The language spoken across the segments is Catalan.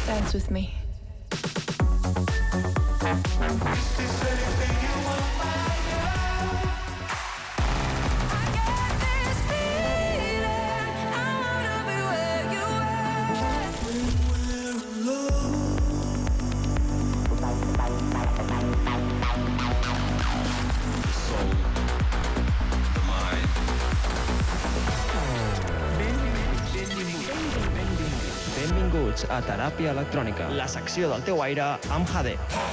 Dance with me. Benvinguts a Teràpia Electrònica, la secció del teu aire amb Jade.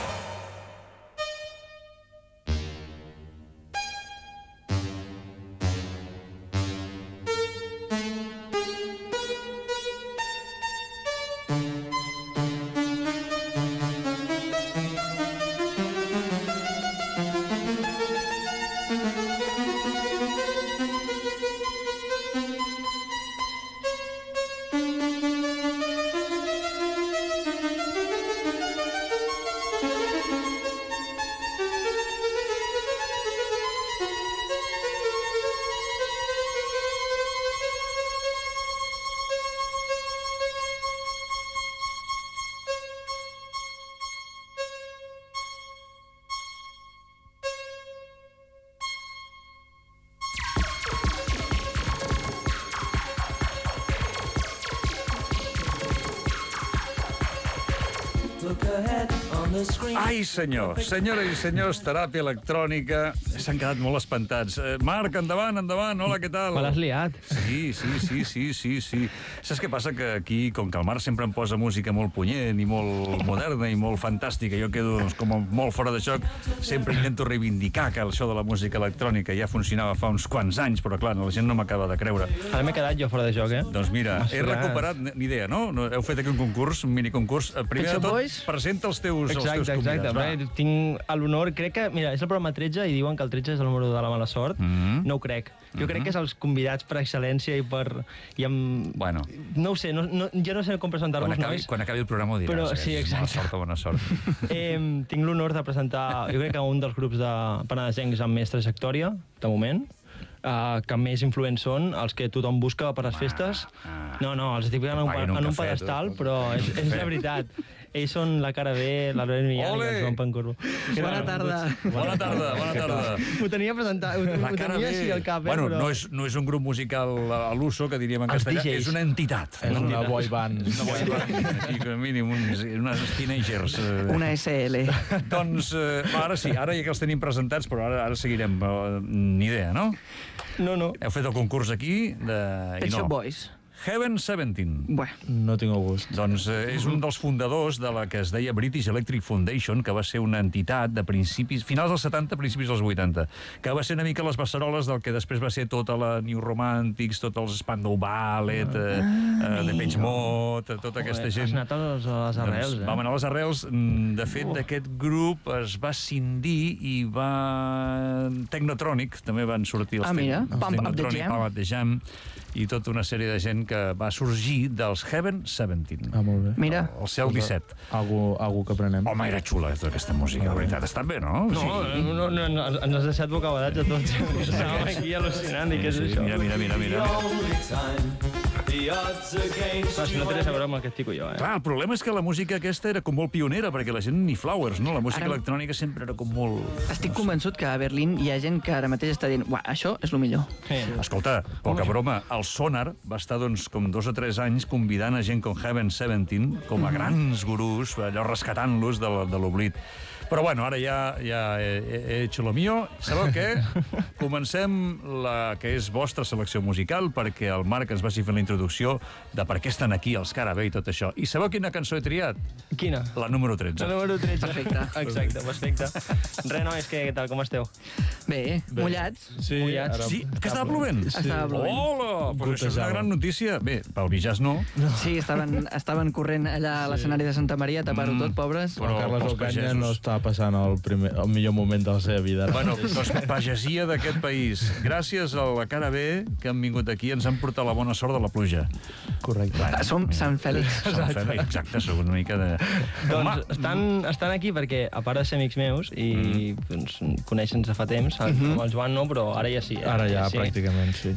Ai, senyor, senyores i senyors, teràpia electrònica. S'han quedat molt espantats. Marc, endavant, endavant, hola, què tal? Me l'has liat. Sí. Saps què passa? Que aquí, com que el Marc sempre em posa música molt punyent i molt moderna i molt fantàstica, jo quedo com molt fora de joc, sempre intento reivindicar que això de la música electrònica ja funcionava fa uns quants anys, però clar, la gent no m'acaba de creure. Ara m'he quedat jo fora de joc, Doncs mira, he recuperat, ni idea, no? Heu fet aquí un concurs, un miniconcurs. Primer de tot, presenta els teus convidats. Exacte. Tinc l'honor, crec que, mira, és el programa 13 i diuen que el 13 és el número de la mala sort. No ho crec. Jo crec que és els convidats per excel·lència i per... Bueno. No ho sé, jo no sé com presentar-vos, nois. Quan acabi el programa ho diràs. Però sí, exacte. Bona sort. Tinc l'honor de presentar, jo crec que un dels grups de penedesencs amb més trajectòria, de moment, que més influents són els que tothom busca per les festes. No, els estic posant en un pedestal, però és la veritat. Ells són la cara B, la Lorena Millán i el Joan Pancurbo. Bona tarda. Bona tarda. Ho tenia presentat, ho tenia així al cap, Bueno, no és un grup musical a l'uso, que diríem en castellà, és una entitat. És una boy band. Així com a mínim, unes teenagers. Una SL. Doncs, ara sí, ara ja que els tenim presentats, però ara seguirem. Ni idea, no? No. Heu fet el concurs aquí Pet Shop Boys. Heaven 17. No tinc el gust. Doncs és un dels fundadors de la que es deia British Electric Foundation, que va ser una entitat de finals dels 70, principis dels 80, que va ser una mica les beceroles del que després va ser tota la New Romantics, tots els Spandau Ballet, Depeche Mode, tota aquesta gent. Has anat a les arrels, Vam anar a les arrels. De fet, d'aquest grup es va cindir i va... Technotronic, també van sortir els Technotronic, Pump Up the Jam, i tota una sèrie de gent que va sorgir dels Heaven 17. Molt bé. Mira. El cel 17. Algú que aprenem. Home, era xula tota aquesta música, la veritat. Està bé, no? No, ens has deixat bocabadats a tots. Estàvem aquí al·lucinant, i què és això? Mira. Si no tenies a veure amb el que estic jo, Clar, el problema és que la música aquesta era com molt pionera, perquè la gent ni flowers, no? La música electrònica sempre era com molt... Estic convençut que a Berlín hi ha gent que ara mateix està dient això és el millor. Escolta, poca broma, el Sonar va estar doncs com 2 o 3 anys convidant a gent com Heaven 17 com a grans gurús, allò rescatant-los de l'oblit. Però bueno, ara ja he hecho lo mío. Sabeu què? Comencem la que és vostra selecció musical, perquè el Marc ens va fer la introducció de per què estan aquí els Cara B i tot això. I sabeu quina cançó he triat? Quina? La número 13. La número 13. Perfecte. Exacte, perfecte. Res, nois, què tal, com esteu? Bé, mullats. Sí, Sí, que estava plovent? Estava plovent. Hola! Però això és una gran notícia. Bé, pel Bijàs no. Sí, estaven corrent allà a l'escenari de Santa Maria a tapar-ho tot, pobres. Però Carles Ocaña no està passant el millor moment de la seva vida. Bueno, doncs pagesia d'aquest país. Gràcies a la cara B que han vingut aquí, ens han portat la bona sort de la pluja. Correcte. Som Sant Fèlix. Exacte, sóc una mica de... Doncs estan aquí perquè, a part de ser amics meus i doncs, conèixer-nos de fa temps, amb el Joan no, però ara ja sí. Ara ja, sí. pràcticament, sí.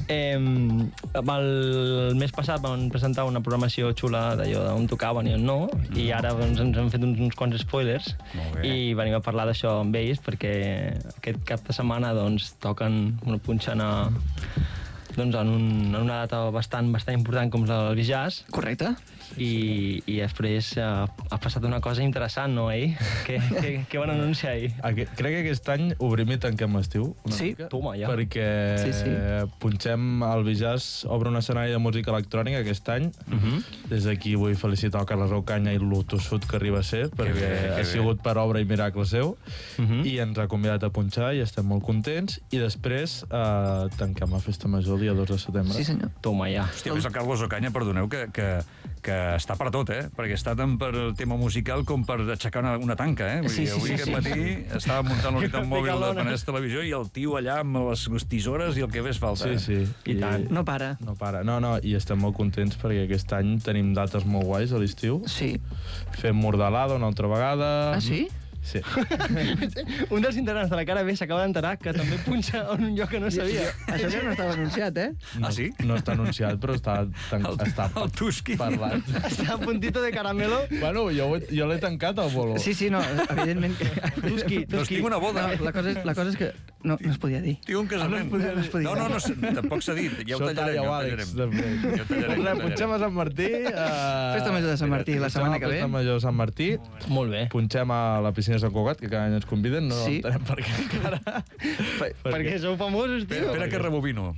El mes passat van presentar una programació xula d'allò d'on tocaven i on no, i ara doncs, ens han fet uns quants spoilers i venim a parlar d'això amb ells perquè aquest cap de setmana doncs, punxen doncs, en una data bastant important com la del Bijàs. Correcte. I després ha passat una cosa interessant, no, Què van anunciar ahir? Crec que aquest any obrim i tanquem l'estiu. Sí, toma, ja. Perquè punxem el Bijàs, obre un escenari de música electrònica aquest any. Des d'aquí vull felicitar el Carles Ocaña i l'Otossut que arriba a ser, perquè ha sigut per obra i miracle seu, i ens ha convidat a punxar i estem molt contents. I després tanquem la Festa Major el dia 2 de setembre. Sí, senyor. Toma, ja. Hòstia, més el Carlos Ocaña, perdoneu, que està per tot, perquè està tant per el tema musical com per aixecar una tanca, Vull dir, avui aquest matí estava muntant l'unitat mòbil de Penedès Televisió i el tio allà amb les tisores i el que ves falta. Sí. I tant. No para. No para. No, i estem molt contents perquè aquest any tenim dates molt guais a l'estiu. Sí. Fem Mordalada una altra vegada. Ah, sí? Sí. Un dels integrants de la cara B s'acaba d'enterar que també punxa en un lloc que no sabia. Això ja no estava anunciat, Ah, sí? No està anunciat, però està El Tuski. parlat. Està a puntito de caramelo. Bueno, jo l'he tancat, el bolo. Sí, no, evidentment que... Doncs tinc una boda. No, la cosa és que no es podia dir. Tinc un casament. No, tampoc s'ha dit. Ja ho tallarem. Punxem a Sant Martí. Festa Major de Sant Martí la setmana que ve. Festa Major de Sant Martí. Molt bé. Punxem a la piscina de Sant Cugat, que cada any ens conviden, no entenem per què encara. Perquè sou famosos, tio. Espera que rebobino.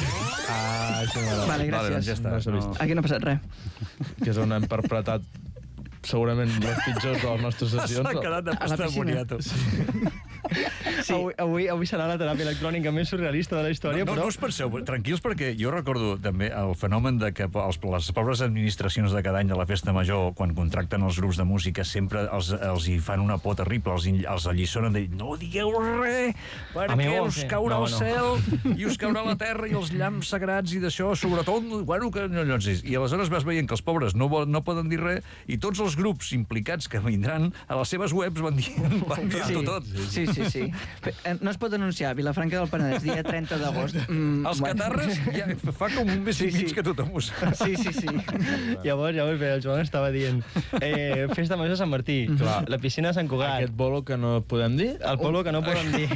Això m'agrada. Vale, gràcies. Doncs ja està. No s'ha vist. Aquí no ha passat res. Que és on hem interpretat segurament les pitjors de les nostres sessions. S'ha quedat de pasta de boniato. Sí. Avui serà la teràpia electrònica més surrealista de la història, No us penseu, tranquils, perquè jo recordo també el fenomen de que les pobres administracions de cada any de la Festa Major, quan contracten els grups de música, sempre els hi fan una por terrible, els alliçonen de dir, no digueu res, perquè us caurà el cel i us caurà la terra i els llamps sagrats i d'això, sobretot, bueno, que no sé. I aleshores vas veient que els pobres no poden dir res i tots els grups implicats que vindran a les seves webs van dir-ho tot. Sí. No es pot anunciar Vilafranca del Penedès, dia 30 d'agost. Els catarres ja fa com un mes i mig que tothom ho sap. Sí. Llavors bé, el Joan estava dient Festa Major de Sant Martí, la piscina de Sant Cugat. Aquest bolo que no podem dir? El polo que no podem dir.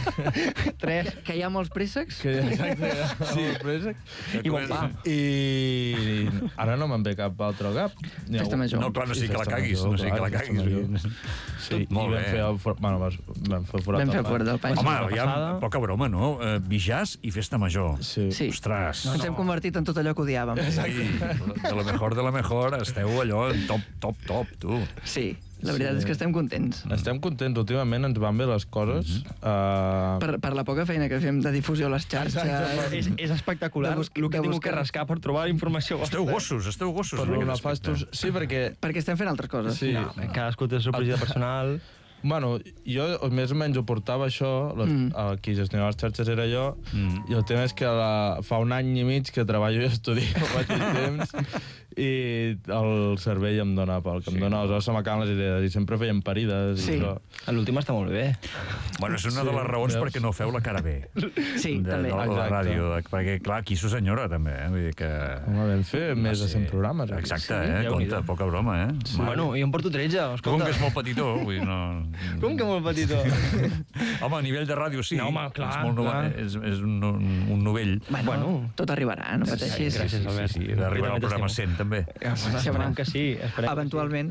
3. Que hi ha molts préssecs? Exacte, molts préssecs. I bon pa. I ara no me'n ve cap altre cap. Festa Major. No, clar, no sigui que la caguis. No sigui que la caguis. Sí, i vam fer el forat del pany. Home, ja poca broma, no? Bijàs i Festa Major. Sí. Ostres. Ens hem convertit en tot allò que odiàvem. Sí, de la mejor, esteu allò top, tu. Sí, la veritat és que estem contents. Estem contents, últimament ens van bé les coses. Per la poca feina que fem de difusió a les xarxes. És espectacular el que he tingut que rascar per trobar informació. Esteu gossos. Per lo nefastos. Sí, perquè estem fent altres coses. Sí. Cadascú té la seva policia personal. Bueno, jo més o menys ho portava això, qui gestionava les xarxes era jo, i el tema és que fa un any i mig que treballo i estudio al mateix temps, i el cervell em dona pel que em dona, aleshores se m'acaben les idees, i sempre fèiem parides. Sí. L'últim està molt bé. Bueno, és una de les raons perquè no feu la cara B. Sí, també. De la ràdio, perquè, clar, aquí s'ho senyora, també, vull dir que... Home, vam fer més de 100 programes. Exacte, compte, poca broma, Bueno, jo em porto 13, escolta. Com que és molt petitó, vull dir, no... Com que molt petitó? Home, a nivell de ràdio sí. No, home, clar. És un novell. Bueno, tot arribarà, no pateixis. Gràcies, Albert. Sí, d'arribar al programa 100, també. Esperem que sí. Eventualment.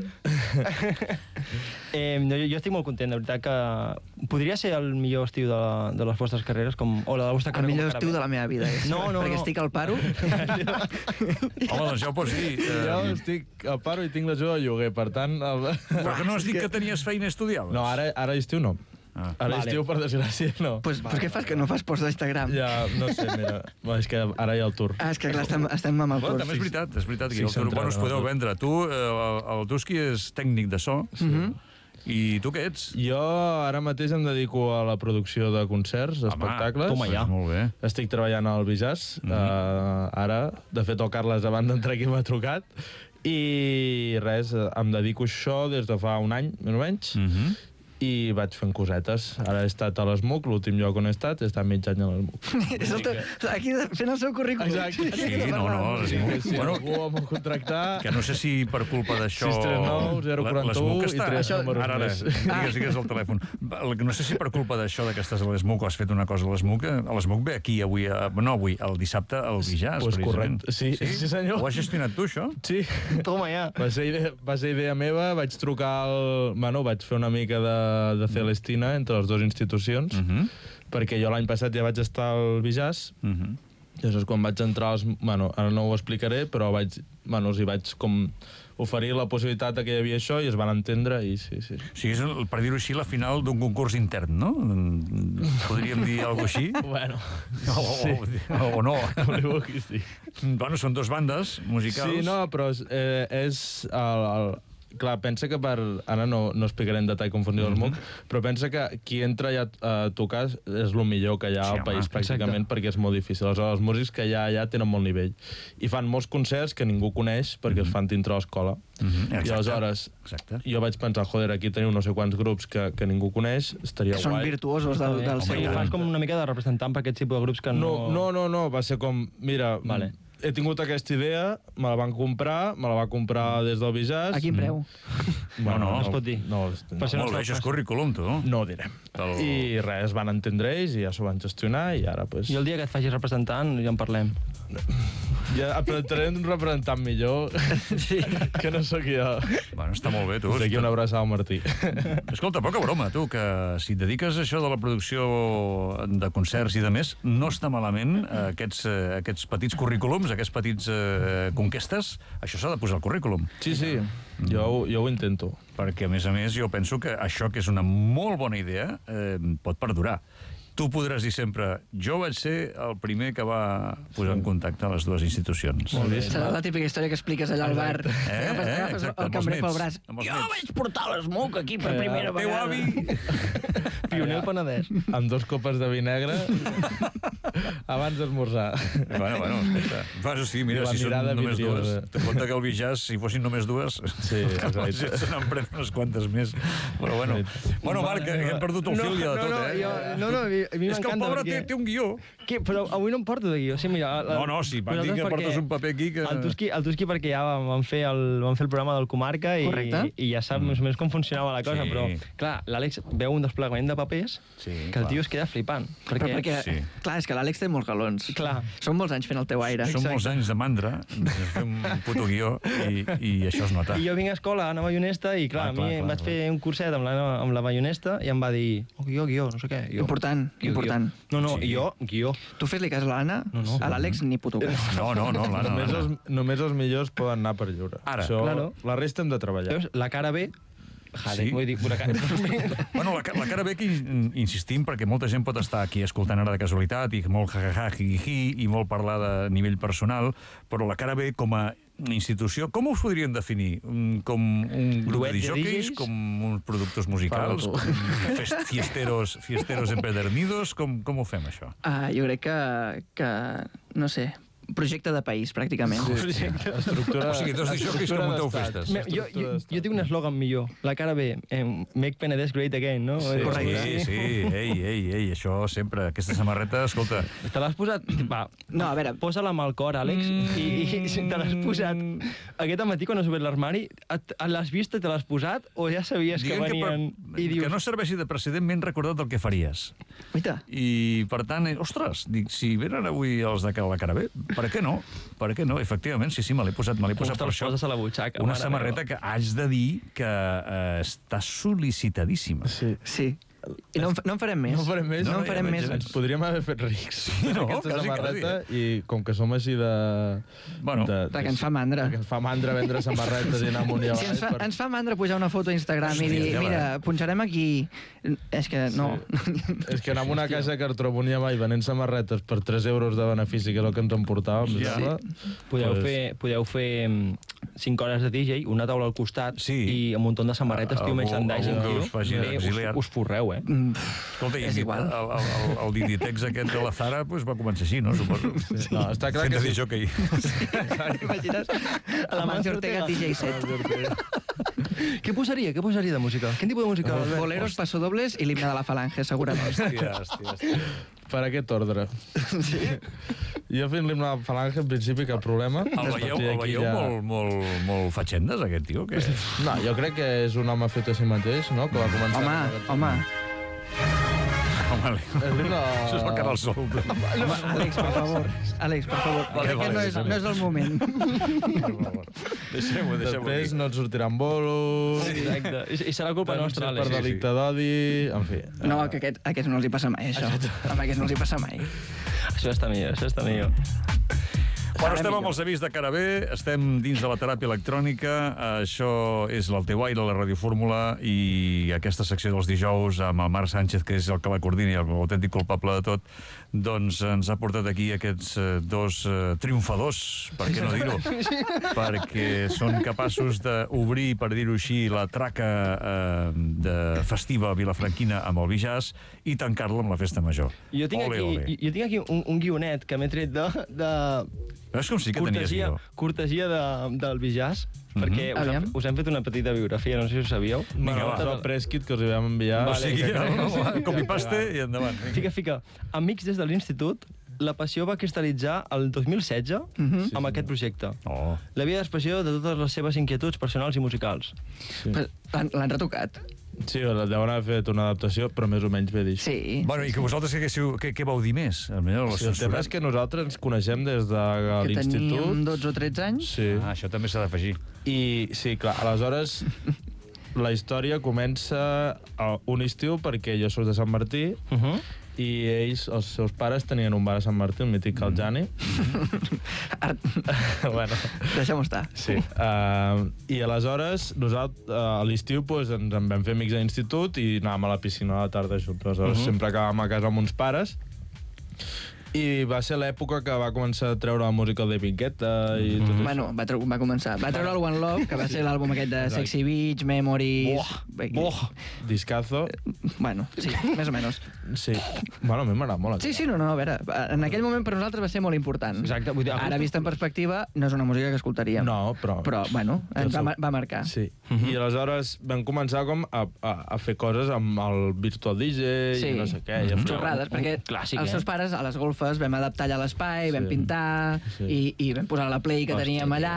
Jo estic molt content, de veritat que podria ser el millor estiu de les vostres carreres, o la vostra carrera. El millor estiu de la meva vida, perquè estic al paro. Home, doncs ja ho pots dir. Jo estic al paro i tinc l'ajuda de lloguer, per tant... Però que no has dit que tenies feina i estudiaves? No, ara estiu no. Ara estiu, per desgràcia, no. Pues què fas, que no fas posts d'Instagram? Ja, no sé, mira, és que ara hi ha el tour. És que clar, estem amb el tour. També és veritat que el tour, bueno, us podeu vendre. Tu, el Tuski és tècnic de so, I tu què ets? Jo ara mateix em dedico a la producció de concerts, espectacles. toma ja. Molt bé. Estic treballant al Bijàs, ara. De fet, el Carles abans d'entrar aquí m'ha trucat. I res, em dedico a això des de fa un any, més o menys, i vaig fent cosetes. Ara he estat a l'ESMUC, l'últim lloc on he estat mig any a l'ESMUC. Aquí fent el seu currículum. Exacte. Sí, no, Si bueno, algú em vol contractar... que no sé si per culpa d'això... 639 041 i 3 números Ara, més. digues el telèfon. No sé si per culpa d'això que estàs a l'ESMUC o has fet una cosa a l'ESMUC, ve aquí avui, el dissabte al Bijàs, Pues precisament. correcte. Sí, senyor. Ho has gestionat tu, això? Sí. Toma ja. Va ser idea meva, vaig trucar vaig fer una mica de Celestina entre les dues institucions, perquè jo l'any passat ja vaig estar al Bijàs, llavors quan vaig entrar, ara no ho explicaré, però els hi vaig com oferir la possibilitat que hi havia això i es van entendre i sí. O sigui, és, per dir-ho així, la final d'un concurs intern, no? Podríem dir alguna cosa així? Bueno, O no? sí. Bueno, són dues bandes musicals. Sí, no, però és clar, pensa que ara no explicaré en detall com funciona el MOOC, però pensa que qui entra ja a tocar és el millor que hi ha al país, pràcticament, perquè és molt difícil. Aleshores, els músics que hi ha allà tenen molt nivell. I fan molts concerts que ningú coneix perquè els fan dintre l'escola. I aleshores, jo vaig pensar, aquí teniu no sé quants grups que ningú coneix, estaria guai. Són virtuosos del seu... I fas com una mica de representant per aquest tipus de grups que no... No, va ser com, mira... He tingut aquesta idea, me la van comprar, me la va comprar des del Bijàs. A quin preu? No es pot dir. Molt bé, això és currículum, tu. No ho direm. I res, es van entendre ells i ja s'ho van gestionar i ara, pues... I el dia que et facis representant ja en parlem. Ja et presentaré un representant millor que no sóc jo. Bueno, està molt bé, tu. Aquí una abraçada al Martí. Escolta, poca broma, tu, que si et dediques a això de la producció de concerts i de més, no està malament aquests petits currículums, aquests petits conquestes, això s'ha de posar al currículum. Sí, jo ho intento. Perquè, a més, jo penso que això, que és una molt bona idea, pot perdurar. Tu podràs dir sempre, jo vaig ser el primer que va posar en contacte a les dues institucions. Serà la típica història que expliques allà al bar. Exacte, el cambrer pel braç. Jo vaig portar l'ESMUC aquí per primera vegada. El teu avi... Pioner al Penedès. Amb 2 copes de vi negre abans d'esmorzar. Bueno, escolta. Bueno, sí, mira, si són només dues. Te compte que el Bijàs, si fossin només dues, se n'han pres unes quantes més. Però bueno. Bueno, Marc, hem perdut el fil ja de tot, eh? No, a mi m'encanta. És que el pobre té un guió. Però avui no em porto de guió. Sí, mira, sí, van dir que portes un paper aquí que... El Tusqui perquè ja vam fer el programa del Comarca i ja sap més o menys com funcionava la cosa, però, clar, l'Àlex veu un desplegament de papers que el tio es queda flipant. Perquè, clar, és que l'Àlex té molts galons. Clar. Són molts anys fent el teu aire. Són molts anys de mandra, fer un puto guió i això es nota. I jo vinc a escola, a Bayonesta, i clar, a mi em vaig fer un curset amb la Bayonesta i em va dir, guió, no sé què. Important. No, i jo, guió. Tu fes-li cas a l'Anna, a l'Àlex ni puto cas. No, l'Anna. Només els millors poden anar per lliure. Ara. La resta hem de treballar. La cara B... Sí. Vull dir, una cara... Bueno, la cara B que insistim, perquè molta gent pot estar aquí escoltant ara de casualitat i molt jajaja, hi i molt parlar de nivell personal, però la cara B com a institució, com us podríem definir? Com un grup de disjòqueis? Com uns productors musicals? Fiesteros empedernidos? Com ho fem, això? Jo crec que no sé, projecte de país, pràcticament. O sigui, dos disjòqueis que munteu festes. Jo tinc un eslògan millor. La cara B, Make Penedès Great Again, no? Sí. Ei, això sempre, aquesta samarreta, escolta... Te l'has posat... Va, no, a veure... Posa-la amb el cor, Àlex, i te l'has posat... Aquest matí, quan has obert l'armari, l'has vist i te l'has posat, o ja sabies que venien... Que no serveixi de precedent, m'he recordat el que faries. I, per tant, ostres, dic, si venen avui els de la cara B, per què no? Efectivament, sí, me l'he posat per això. Poses a la butxaca. Una samarreta que haig de dir que està sol·licitadíssima. Sí. I no en farem més. No en farem més. Ens podríem haver fet rics. Aquesta samarreta, i com que som així de... Que ens fa mandra. Que ens fa mandra vendre samarretes i anar amunt i avall. Sí, ens fa mandra pujar una foto a Instagram i dir, mira, punxarem aquí... És que no... És que anar a una casa que trobo un avall venent samarretes per 3 euros de benefici, que és el que ens emportàvem. Podeu fer 5 hores de DJ, una taula al costat i un munt de samarretes, tio, merchandising, tio. Us forreu, Escolta, el Diditex aquest de la Zara va començar així, no? Suposo. No, està clar que sí. T'imagines? A Mancio Ortega DJ set. Què posaria de música? Quin tipus de música? Boleros, pasodobles i l'himne de la Falange, segurament. Hòstia. Per aquest ordre. Sí? Jo fent l'himne de la Falange, en principi, cap problema. El veieu molt fatxendes, aquest tio? No, jo crec que és un home fet a si mateix, no? Que va començar... Home. Això és el Canal Sol. Àlex, per favor. Àlex, per favor. Aquest no és el moment. Deixem-ho. Després no et sortiran bolos... Exacte. I serà culpa nostra, Àlex. Per delicte d'odi... En fi. No, que a aquests no els hi passa mai, això. A aquests no els hi passa mai. Això està millor. Bueno, estem amb els avis de cara B, estem dins de la teràpia electrònica, això és l'El teu aire, la radiofórmula, i aquesta secció dels dijous amb el Marc Sánchez, que és el que la coordina i l'autèntic culpable de tot, doncs ens ha portat aquí aquests dos triomfadors, per què no dir-ho? Perquè són capaços d'obrir, per dir-ho així, la traca festiva vilafranquina amb el Bijàs i tancar-la amb la festa major. Jo tinc aquí un guionet que m'he tret de és com si que tenies guió. Cortesia del Bijàs, perquè us hem fet una petita biografia, no sé si ho sabíeu. Vinga, va. El preskit que us hi vam enviar. O sigui, copy-paste i endavant. Fica. Amics des de l'institut, la passió va cristal·litzar el 2016 amb aquest projecte. La via d'expressió de totes les seves inquietuds personals i musicals. L'han retocat. Sí, deuen haver fet una adaptació, però més o menys bé dit. Sí. Bueno, i que vosaltres què vau dir més? El tema és que nosaltres ens coneixem des de l'institut. Que teníem 12 o 13 anys. Sí. Això també s'ha d'afegir. I, sí, clar, aleshores la història comença un estiu perquè jo soc de Sant Martí i ells, els seus pares, tenien un bar a Sant Martí, el mític Caljani. Bueno, deixem-ho estar. Sí. I aleshores, nosaltres, a l'estiu, ens en vam fer amics a l'institut i anàvem a la piscina a la tarda junts. Aleshores, sempre acabàvem a casa amb uns pares. I va ser l'època que va començar a treure la música de David Guetta i tot això. Bueno, va començar. Va treure el One Love, que va ser l'àlbum aquest de Sexy Beach, Memories... Discazo. Bueno, sí, més o menys. Sí. Bueno, a mi m'agrada molt. Sí, no, a veure, en aquell moment per nosaltres va ser molt important. Exacte. Ara, vista en perspectiva, no és una música que escoltaríem. No, però... Però, bueno, ens va marcar. Sí. I aleshores vam començar com a fer coses amb el Virtual DJ i no sé què. Xorrades, perquè els seus pares a les golfes vam adaptar allà l'espai, vam pintar i vam posar la play que teníem allà.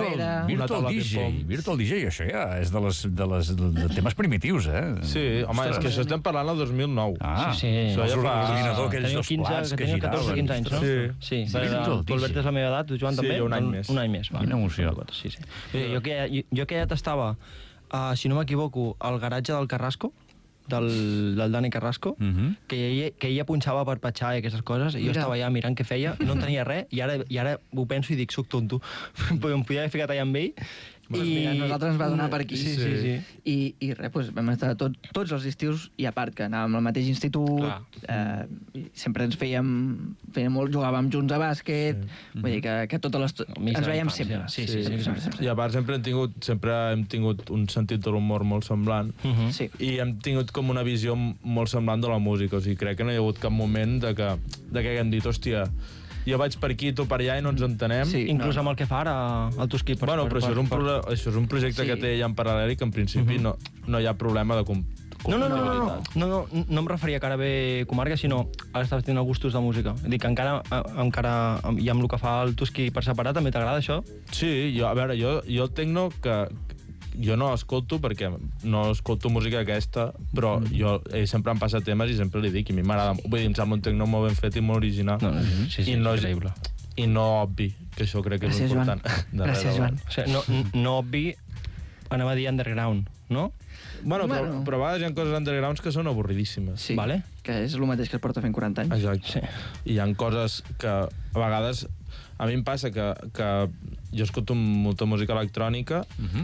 Virtual DJ, això ja és de temes primitius, eh? Sí, home, és que això estem parlant del 2009. Sí. L'ordinador, aquells dos plats que giraven. 14 15 anys, no? Sí. Tu, Albert, és la meva edat, Joan, també? Sí, un any més. Un any més. Quina emoció. Sí. Jo que ja t'estava, si no m'equivoco, al garatge del Carrasco, del Dani Carrasco, que ella punxava per petxar i aquestes coses, i jo estava allà mirant què feia, no entenia res, i ara ho penso i dic, soc tonto. Em podia haver ficat allà amb ell. Mira, nosaltres ens va donar per aquí. Sí. I res, doncs vam estar tots els estius, i a part que anàvem al mateix institut, sempre ens fèiem molt, jugàvem junts a bàsquet, vull dir que totes les... Ens veiem sempre. Sí. I a part sempre hem tingut un sentit de l'humor molt semblant, i hem tingut com una visió molt semblant de la música, o sigui, crec que no hi ha hagut cap moment de que haguem dit, hòstia, jo vaig per aquí, tu per allà i no ens entenem. Sí, inclús amb el que fa ara el Tusquí. Bueno, però això és un projecte que té ja en paral·lel i que en principi no hi ha problema de compatibilitat. No em referia a cara bé comarca, sinó ara estàs tenint gustos de música. Dic que encara, i amb el que fa el Tusquí per separat, també t'agrada això? Sí, a veure, jo el tecno que jo no escolto perquè no escolto música aquesta, però jo sempre em passa temes i sempre li dic, i a mi m'agrada, vull dir, em sembla un tecno molt ben fet i molt original. Sí, increïble. I no obvi, que això crec que és important. Gràcies, Joan. O sigui, no obvi, anava a dir underground, no? Bueno, però a vegades hi ha coses undergrounds que són avorridíssimes. Sí, que és el mateix que es porta fent 40 anys. Exacte. I hi ha coses que a vegades... A mi em passa que jo escolto molta música electrònica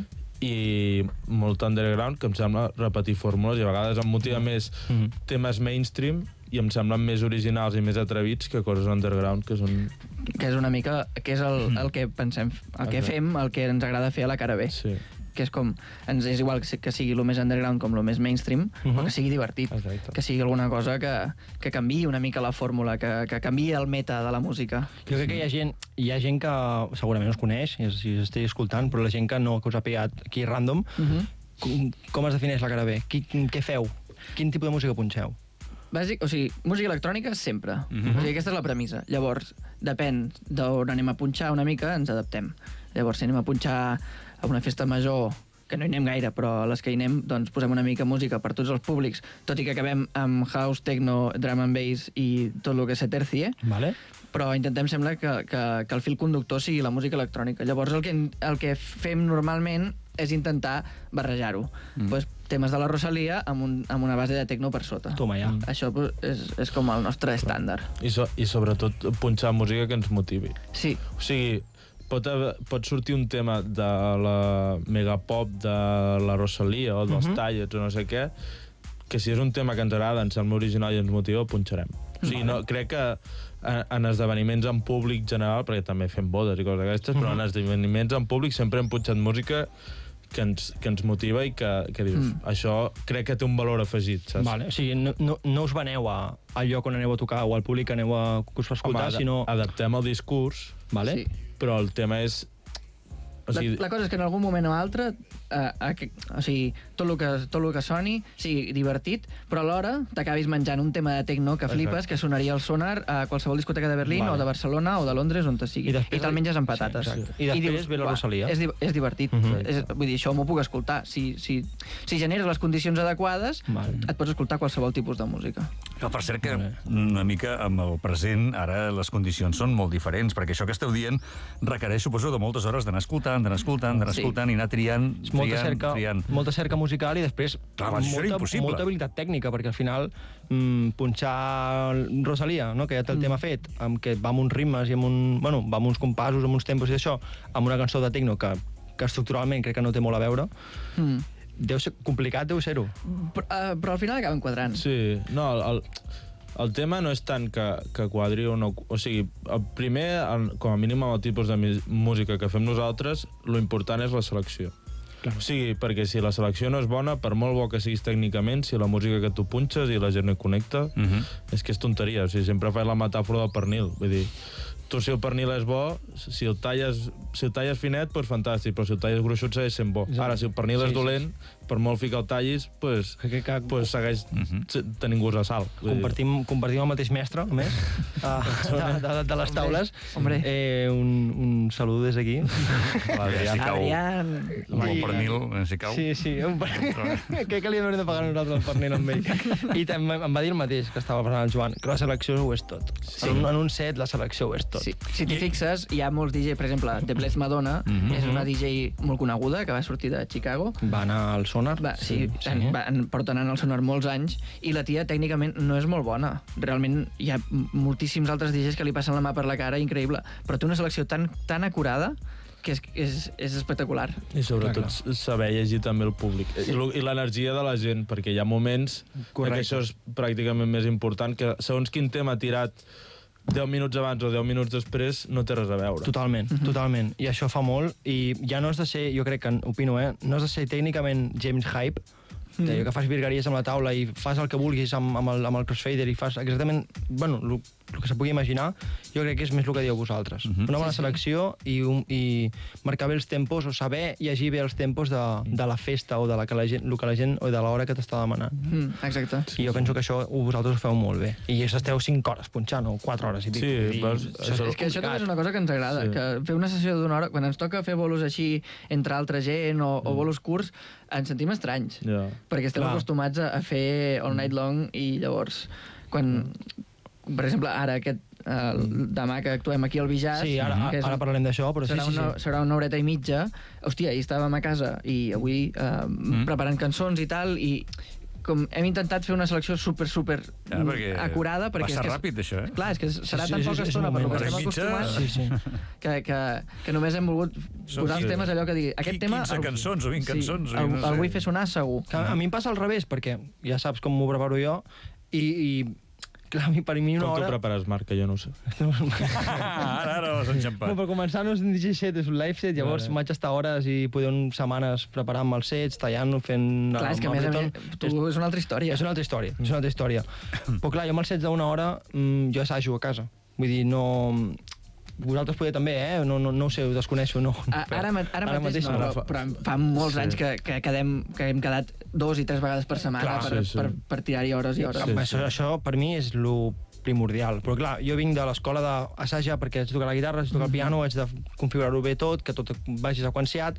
i molt underground, que em sembla repetir fórmules, i a vegades em motiva més temes mainstream i em semblen més originals i més atrevits que coses underground, que són... Que és una mica... que és el que pensem, el que fem, el que ens agrada fer a la cara B. Sí. Que és com... ens és igual que sigui el més underground com el més mainstream, però que sigui divertit. Exacte. Que sigui alguna cosa que canviï una mica la fòrmula, que canviï el meta de la música. Jo crec que hi ha gent que segurament us coneix, si us estic escoltant, però la gent que us ha pillat aquí random, com es defineix la cara B? Què feu? Quin tipus de música punxeu? O sigui, música electrònica sempre. O sigui, aquesta és la premissa. Llavors, depèn d'on anem a punxar una mica, ens adaptem. Llavors, si anem a punxar a una festa major, que no hi anem gaire, però a les que hi anem, doncs posem una mica música per tots els públics, tot i que acabem amb house, techno, drum and bass i tot el que se tercie, Vale. però intentem, sembla, que el fil conductor sigui la música electrònica. Llavors, el que fem normalment és intentar barrejar-ho. Pues, temes de la Rosalía amb una base de techno per sota. Toma, ja. Això és com el nostre estàndard. I sobretot punxar música que ens motivi. Sí. O sigui, pot sortir un tema de la megapop de la Rosalía o dels Tallets o no sé què, que si és un tema que ens agrada, ens sembla original i ens motiva, punxarem. O sigui, no, crec que en esdeveniments en públic general, perquè també fem bodes i coses d'aquestes, però en esdeveniments en públic sempre hem punxat música que ens motiva i que dius, això crec que té un valor afegit, saps? Vale. O sigui, no us veneu al lloc on aneu a tocar o al públic que us fa escoltar, sinó... Adaptem el discurs, Vale? Sí. però el tema és... O sigui, La cosa és que en algun moment o altre, o sigui, tot el que soni sigui divertit, però alhora t'acabis menjant un tema de techno que flipes, que sonaria al Sonar a qualsevol discoteca de Berlín o de Barcelona o de Londres, on te sigui. I te'l menges amb patates. I després ve la Rosalía. És divertit. Vull dir, això m'ho puc escoltar. Si generes les condicions adequades, et pots escoltar qualsevol tipus de música. Per cert que una mica amb el present, ara les condicions són molt diferents, perquè això que esteu dient requereix, suposo, de moltes hores d'anar escoltant i anar triant. Molta cerca musical i després molta habilitat tècnica, perquè al final punxar Rosalía, no? Que ja té el tema fet, que va amb uns ritmes i va amb uns compassos, amb uns tempos i això, amb una cançó de techno que estructuralment crec que no té molt a veure, deu ser complicat, deu ser-ho. Però al final acaba enquadrant. Sí, no, el tema no és tant que quadri o no... O sigui, primer, com a mínim amb el tipus de música que fem nosaltres, lo important és la selecció. Clar. O sigui, perquè si la selecció no és bona, per molt bo que siguis tècnicament, si la música que tu punxes i la gent no hi connecta, és que és tonteria. O sigui, sempre faig la metàfora del pernil. Vull dir, tu si el pernil és bo, si el talles finet, doncs fantàstic, però si el talles gruixut segueix sent bo. Ara, si el pernil és dolent, per molt fi que el tallis, doncs segueix tenint gust a sal. Compartim el mateix mestre, a més, de les taules. Un saludo des d'aquí. Adrián. Amb el pernil, si cau. Sí. Crec que li hem de pagar nosaltres el pernil amb ell. I em va dir el mateix que estava parlant el Joan, que la selecció ho és tot. En un set, la selecció ho és tot. Si t'hi fixes, hi ha molts DJ, per exemple, The Blessed Madonna, és una DJ molt coneguda, que va sortir de Chicago. Va anar al Sonar. Porta anant al Sonar molts anys, i la tia tècnicament no és molt bona. Realment hi ha moltíssims altres DJs que li passen la mà per la cara, increïble. Però té una selecció tan acurada que és espectacular. I sobretot saber llegir també el públic. I l'energia de la gent, perquè hi ha moments que això és pràcticament més important, que segons quin tema tirat 10 minuts abans o 10 minuts després no té res a veure. Totalment. I això fa molt. I ja no has de ser, jo crec que opino, no has de ser tècnicament James Hype, que fas virgueries amb la taula i fas el que vulguis amb el crossfader i fas exactament, el que se pugui imaginar, jo crec que és més el que dieu vosaltres. Una bona selecció i marcar bé els tempos o saber llegir bé els tempos de la festa o de la que la gent o de l'hora que t'està demanant. Exacte. I jo penso que això vosaltres ho feu molt bé. I esteu 5 hores punxant o 4 hores i pic. És que això també és una cosa que ens agrada, que fer una sessió d'1 hora, quan ens toca fer bolos així entre altra gent o bolos curts, ens sentim estranys. Perquè estem acostumats a fer all night long i llavors, quan, per exemple, ara demà que actuem aquí al Bijàs... Sí, ara parlarem d'això, però serà una horeta i mitja. Hòstia, ahir estàvem a casa i avui preparant cançons i tal, i com hem intentat fer una selecció super acurada, perquè passa ràpid, això, Clar, és que serà tan poca estona per lo que estem acostumats que només hem volgut posar els temes allò que digui... 15 cançons o 20 cançons. El vull fer sonar segur. A mi em passa al revés, perquè ja saps com m'ho preparo jo, i clar, per mi una Com hora... t'ho prepares, Marc, que jo no ho sé. Ara l'has enxampat. No, per començar no és un DJ set, és un live set, llavors vaig estar hores i poder setmanes preparant-me els sets, tallant-lo, fent... Clar, és que a més, és una altra història. És una altra història, és una altra història. Però clar, jo amb els sets d'una hora jo assajo a casa. Vull dir, no... Vosaltres podeu també, no ho sé, ho desconeixo, no. Ara mateix no, però fa molts anys que hem quedat 2 i 3 vegades per setmana per tirar-hi hores i hores. Això per mi és lo primordial. Però clar, jo vinc de l'escola d'assajar perquè haig de tocar la guitarra, haig de tocar el piano, haig de configurar-ho bé tot, que tot vagi seqüenciat.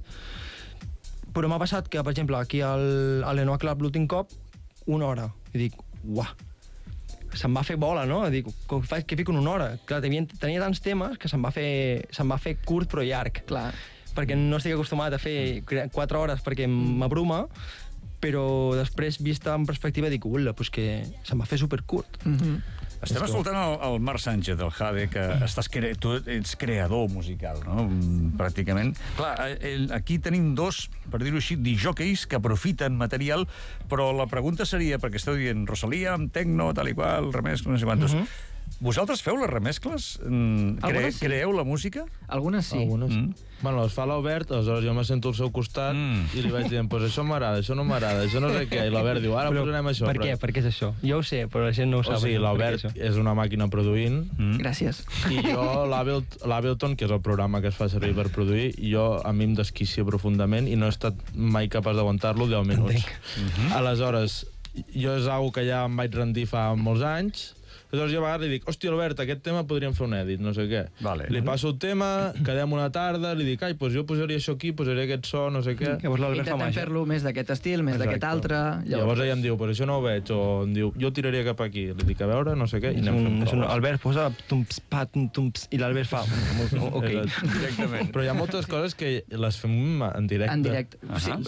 Però m'ha passat que, per exemple, aquí a l'Enoa Club l'últim cop, 1 hora. I dic, uah, se'm va fer bola, no? Dic, què fico en 1 hora? Clar, tenia tants temes que se'm va fer curt però llarg. Clar. Perquè no estic acostumat a fer 4 hores perquè m'abruma, però després, vista en perspectiva, dic, ula, doncs que se'm va fer supercurt. Estem escoltant el Marc Sánchez, del Jade, que tu ets creador musical, no? Pràcticament. Clar, aquí tenim 2, per dir-ho així, disjòqueis que aprofiten material, però la pregunta seria, perquè esteu dient Rosalía, amb tecno, tal i qual, remescles, no sé quantos. Vosaltres feu les remescles? Creeu la música? Algunes sí. Bueno, les fa l'Albert, aleshores jo me sento al seu costat i li vaig dient, pues això m'agrada, això no m'agrada, això no sé què, i l'Albert diu, ara posarem això. Per què? Per què és això? Jo ho sé, però la gent no ho sap. O sigui, l'Albert és una màquina produint. Gràcies. I jo, l'Ableton, que és el programa que es fa servir per produir, a mi em desquicia profundament i no he estat mai capaç d'aguantar-lo 10 minuts. Aleshores, jo és una que ja em vaig rendir fa molts anys. Llavors jo a vegades li dic, hòstia, Albert, aquest tema podríem fer un èdit, no sé què. Li passo el tema, quedem una tarda, li dic, ai, doncs jo posaria això aquí, posaria aquest so, no sé què. Intentem fer-lo més d'aquest estil, més d'aquest altre. Llavors ella em diu, però això no ho veig, o em diu, jo tiraria cap aquí. Li dic, a veure, no sé què, i anem fent proves. Albert, posa tumps, i l'Albert fa, ok. Directament. Però hi ha moltes coses que les fem en directe. En directe.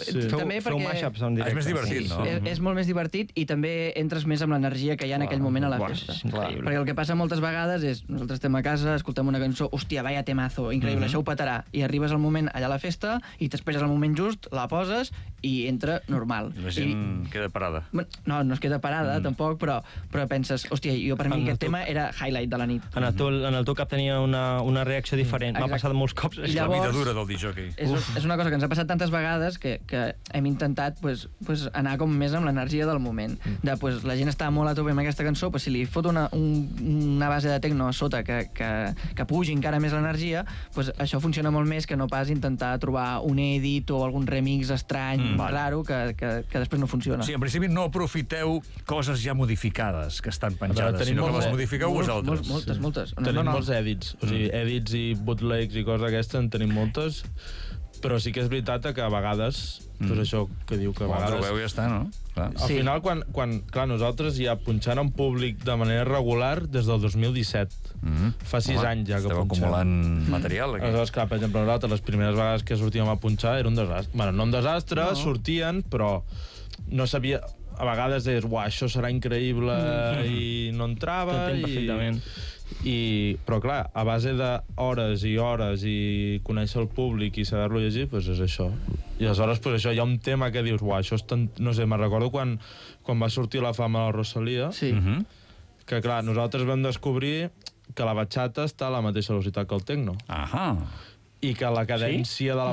Feu mashups en directe. És més divertit, no? És molt més divertit i també entres més amb l'energia que hi ha en aquell moment a la festa. Perquè el que passa moltes vegades és, nosaltres estem a casa, escoltem una cançó, hòstia, vaya temazo, increïble, això ho petarà, i arribes al moment allà a la festa i t'esperes el moment just, la poses i entra normal. I la gent queda parada. No es queda parada, tampoc, però penses, hòstia, jo per mi aquest tema era highlight de la nit. En el teu cap tenia una reacció diferent. M'ha passat molts cops. És la vida dura del disjockey. És una cosa que ens ha passat tantes vegades que hem intentat anar com més amb l'energia del moment. La gent està molt a tope amb aquesta cançó, si li fot una base de tecno a sota que pugi encara més l'energia, això funciona molt més que no pas intentar trobar un edit o algun remix estrany, raro, que després no funciona. Sí, en principi no aprofiteu coses ja modificades que estan penjades, sinó que les modifiqueu vosaltres. Moltes. Tenim molts edits, o sigui, edits i bootlegs i coses d'aquestes en tenim moltes, però sí que és veritat que a vegades, això que diu que a vegades... Ho trobeu i ja està, no? Al final, quan nosaltres ja punxant en públic de manera regular des del 2017. Fa 6 anys ja que punxem. Esteu acumulant material, aquí. Aleshores, clar, per exemple, nosaltres les primeres vegades que sortíem a punxar era un desastre. Bueno, no un desastre, sortien, però no sabia... A vegades és, uah, això serà increïble, i no entrava, perfectament. Però clar, a base d'hores i hores i conèixer el públic i saber-lo llegir, doncs és això. I aleshores, això, hi ha un tema que dius, uah, això és tan... No sé, me'n recordo quan va sortir La fama de la Rosalía, que clar, nosaltres vam descobrir que la bachata està a la mateixa velocitat que el tecno. I que la cadència de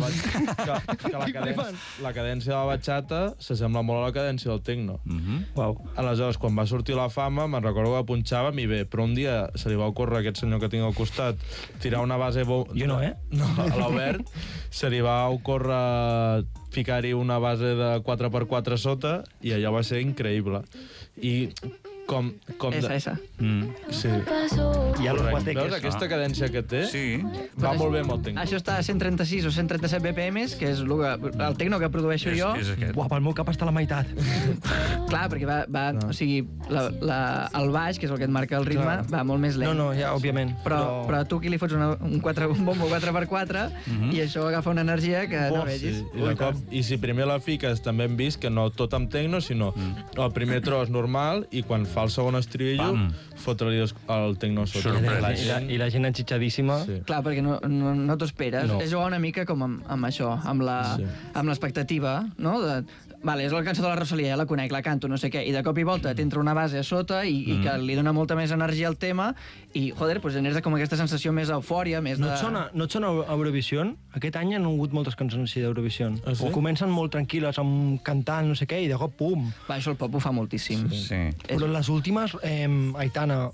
la cadència de la bachata s'assembla molt a la cadència del tecno. Aleshores, quan va sortir La fama, me'n recordo que punxàvem i bé, però un dia se li va ocórrer a aquest senyor que tinc al costat tirar una base... Jo no, No, a l'Albert se li va ocórrer ficar-hi una base de 4x4 sota i allò va ser increïble. I Esa. Sí. Veus aquesta cadència que té? Sí. Va molt bé amb el tecno. Això està a 136 o 137 BPMs, que és el tecno que produeixo jo. Uah, pel meu cap està a la meitat. Clar, perquè o sigui, el baix, que és el que et marca el ritme, va molt més lent. No, ja, òbviament. Però tu aquí li fots un bombo 4x4 i això agafa una energia que no vegis. I si primer la fiques, també hem vist que no tot amb tecno, sinó el primer tros normal i quan fa el segon estribillo, fotre-li el tecno sota. I la gent enxitxadíssima. Clar, perquè no t'ho esperes. És jugar una mica com amb això, amb l'expectativa, no? vale, és la cançó de la Rosalía, ja la conec, la canto, no sé què, i de cop i volta t'entra una base a sota i que li dona molta més energia al tema i, joder, doncs genera com aquesta sensació més eufòria, més de... No et sona Eurovision? Aquest any han hagut moltes cançons així d'Eurovision. O comencen molt tranquil·les, amb cantant, no sé què, i de cop, pum! Va, això el pop ho fa moltíssim. Sí. Però les últimes, Aitana,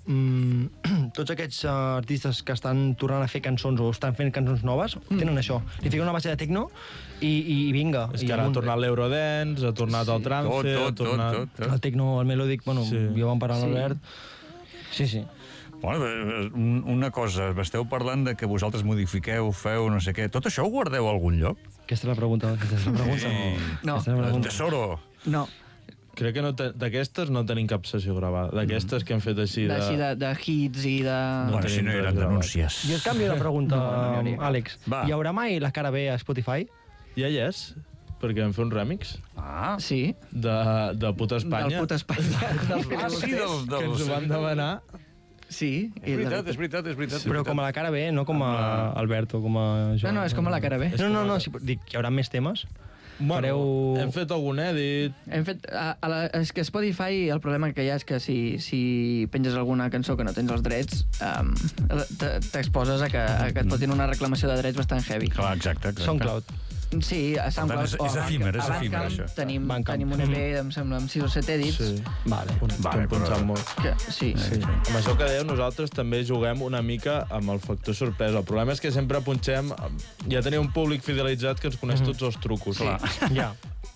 tots aquests artistes que estan tornant a fer cançons o estan fent cançons noves, tenen això. Li fiquen una base de techno i vinga. És que ara ha tornat l'Eurodance, ha tornat el trance, ha tornat... Tot. El techno, el melòdic, bueno, jo vam parar amb l'Albert. Sí. Bueno, una cosa, esteu parlant de que vosaltres modifiqueu, feu, no sé què. Tot això ho guardeu a algun lloc? Aquesta és la pregunta. No. Tesoro. No. Crec que d'aquestes no tenim cap sessió gravada. D'aquestes que hem fet així de... De hits i de... Bueno, si no hi haurà denúncies. Jo et canvio la pregunta, Àlex. Va. Hi haurà mai la cara B a Spotify? Ja hi és, perquè vam fer un remix Sí. de Puta Espanya. Del Puta Espanya. Sí, Que ens ho van demanar. Sí. És veritat. Però com a la cara B, no com a Albert o com a Joan. No, és com a la cara B. No, sí, dic, hi haurà més temes? Bueno, hem fet algun èdit. Hem fet... És que Spotify, el problema que hi ha és que si penges alguna cançó que no tens els drets, t'exposes a que et fotin una reclamació de drets bastant heavy. Clar, exacte. SoundCloud. Sí, a SoundCloud. És efímer, això. Tenim un EP, em sembla, amb 6 o 7 edits. Sí. Vale. Hem pensat molt. Sí. Amb això que dèieu, nosaltres també juguem una mica amb el factor sorpresa. El problema és que sempre punxem... Ja tenim un públic fidelitzat que ens coneix tots els trucos. Ja.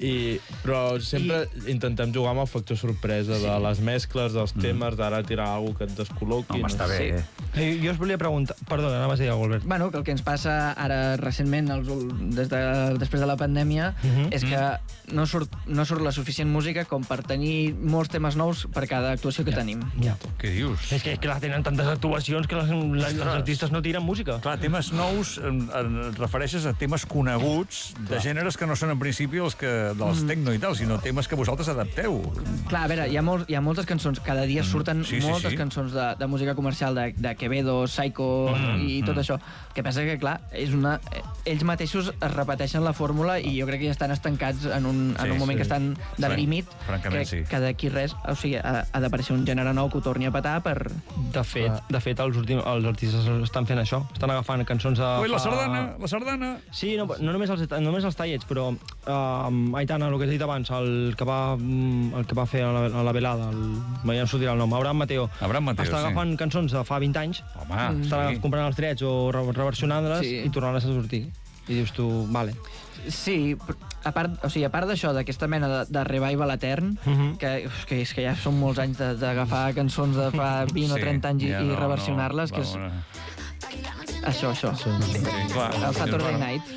Però sempre intentem jugar amb el factor sorpresa de les mescles, dels temes, d'ara tirar alguna que et descol·loqui. Home, està bé. Jo us volia preguntar... Perdona, anaves a dir alguna cosa, Albert. Bueno, que el que ens passa ara recentment, després de la pandèmia, és que no surt la suficient música com per tenir molts temes nous per cada actuació que tenim. Ja. Què dius? És que, clar, tenen tantes actuacions que els artistes no tiren música. Clar, temes nous et refereixes a temes coneguts de gèneres que no són en principi els que dels techno i tal, sinó temes que vosaltres adapteu. Clar, a veure, hi ha moltes cançons, cada dia surten moltes cançons de música comercial, de Quevedo, Psycho i tot això. El que passa que, clar, ells mateixos es repeteixen la fórmula i jo crec que ja estan estancats en un moment que estan de límit, que d'aquí res, o sigui, ha d'aparèixer un gènere nou que ho torni a petar per... De fet, els artistes estan fent això. Estan agafant cançons de... Ui, la sardana! Sí, no només els tallets, però Aitana, el que has dit abans, el que va fer a la velada, ja em sortirà el nom, Abraham Mateo. Està agafant cançons de fa 20 anys, estan comprant els drets o reversionant-les i tornant-les a sortir. I dius tu, vale. Sí, a part d'això, d'aquesta mena de revival etern, que és que ja són molts anys d'agafar cançons de fa 20 o 30 anys i reversionar-les, que és... Això. El Saturday Night.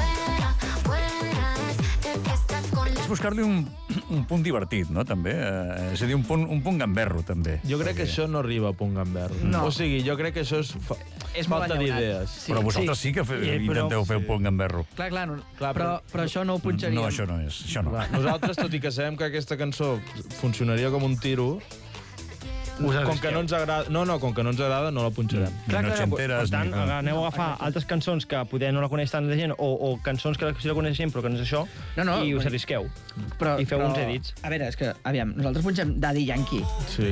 És buscar-li un punt divertit, no?, també. És a dir, un punt gamberro, també. Jo crec que això no arriba a punt gamberro. No. O sigui, jo crec que això és falta d'idees. Però vosaltres sí que intenteu fer un punt gamberro. Clar, però això no ho punxaríem. No, això no és. Això no. Nosaltres, tot i que sabem que aquesta cançó funcionaria com un tiro, com que no ens agrada... Com que no ens agrada, no la punxarem. Clar, per tant, aneu a agafar altres cançons que poder no la coneix tant de gent o cançons que sí la coneix gent però que no és això i us arrisqueu. I feu uns edits. A veure, és que, aviam, nosaltres punxem Daddy Yankee. Sí.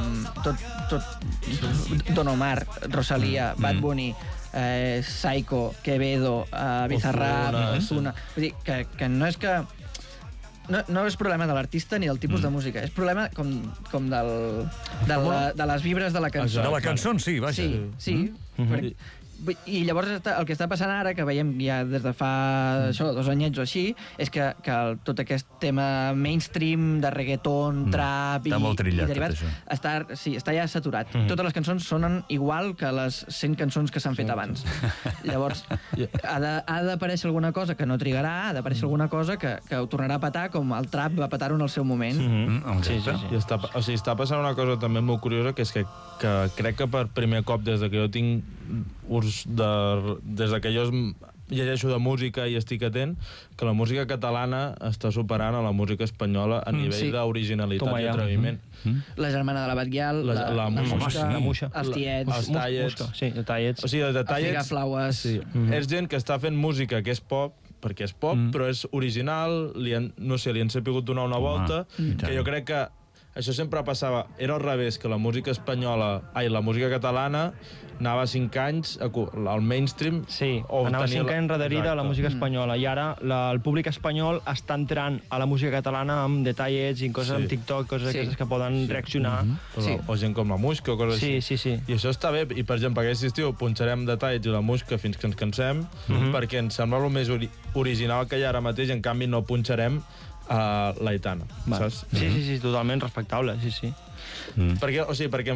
Don Omar, Rosalía, Bad Bunny, Psycho, Quevedo, Bizarrap, Ozuna... Vull dir, que no és que... No és problema de l'artista ni del tipus de música, és problema com de les vibres de la cançó. De la cançó, sí, vaja. Sí. I llavors el que està passant ara, que veiem ja des de fa 2 anyets o així, és que tot aquest tema mainstream de reggaeton, trap i derivats està ja saturat. Totes les cançons sonen igual que les 100 cançons que s'han fet abans. Llavors, ha d'aparèixer alguna cosa que no trigarà, ha d'aparèixer alguna cosa que ho tornarà a petar com el trap va petar-ho en el seu moment. Sí. Està passant una cosa també molt curiosa, que és que crec que per primer cop des que jo tinc des que jo llegeixo de música i estic atent, que la música catalana està superant a la música espanyola a nivell d'originalitat i atreviment. La germana de la Batguial, la Muixa, els Tiets, els Tallets. Sí, els Tallets. O sigui, els de Tallets... Flaues. És gent que està fent música que és pop, perquè és pop, però és original, no sé, li han sabut donar una volta, que jo crec que això sempre passava, era al revés, que la música catalana anava 5 anys al mainstream. Sí, anava 5 anys enrederida a la música espanyola, i ara el públic espanyol està entrant a la música catalana amb detallets i coses amb TikTok, coses aquestes que poden reaccionar. O gent com la Muixca o coses així. Sí. I això està bé, i per exemple, aquest estiu punxarem detallets i la Muixca fins que ens cansem, perquè ens sembla el més original que hi ha ara mateix, en canvi no punxarem l'Aitana, saps? Sí, totalment respectable, sí. Perquè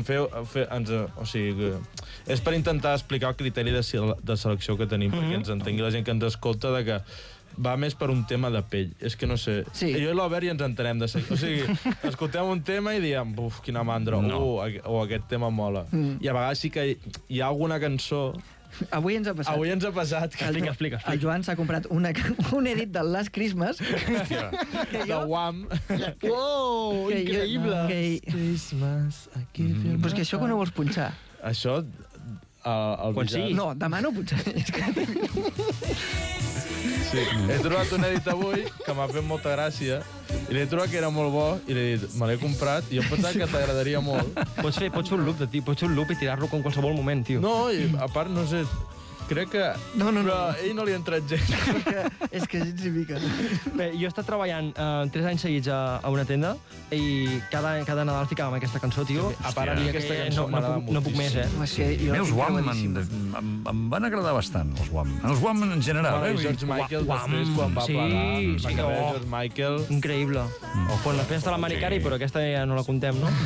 és per intentar explicar el criteri de selecció que tenim, perquè ens entengui la gent que ens escolta, de que va més per un tema de pell. És que no sé, jo i l'Albert ja ens entenem de seguir. O sigui, escoltem un tema i diem, buf, quina mandra, o aquest tema mola. I a vegades sí que hi ha alguna cançó. Avui ens ha passat. Explica. El Joan s'ha comprat un edit del Last Christmas. De Wham. Uau, increïble. Christmas, però és que això quan ho vols punxar? Això... Quan sí? No, demà no punxaré. Sí, he trobat un edit avui que m'ha fet molta gràcia i l'he trobat que era molt bo i l'he dit, me l'he comprat i jo pensava que t'agradaria molt. Pots fer un loop de ti, pots fer un loop i tirar-lo en qualsevol moment, tio. No, i a part, no sé, crec que... No. Però a ell no li ha entrat gens. És que gens hi mica. Bé, jo he estat treballant 3 anys seguits a una tenda i cada Nadal ficàvem aquesta cançó, tio. A part, a mi aquesta cançó m'agrada moltíssim. No puc més, Els Wham em van agradar bastant, els Wham. Els Wham en general, George Michael després, quan va plegar. Sí, George Michael. Increïble. Quan la festa de l'Americari, però aquesta ja no la contem, no?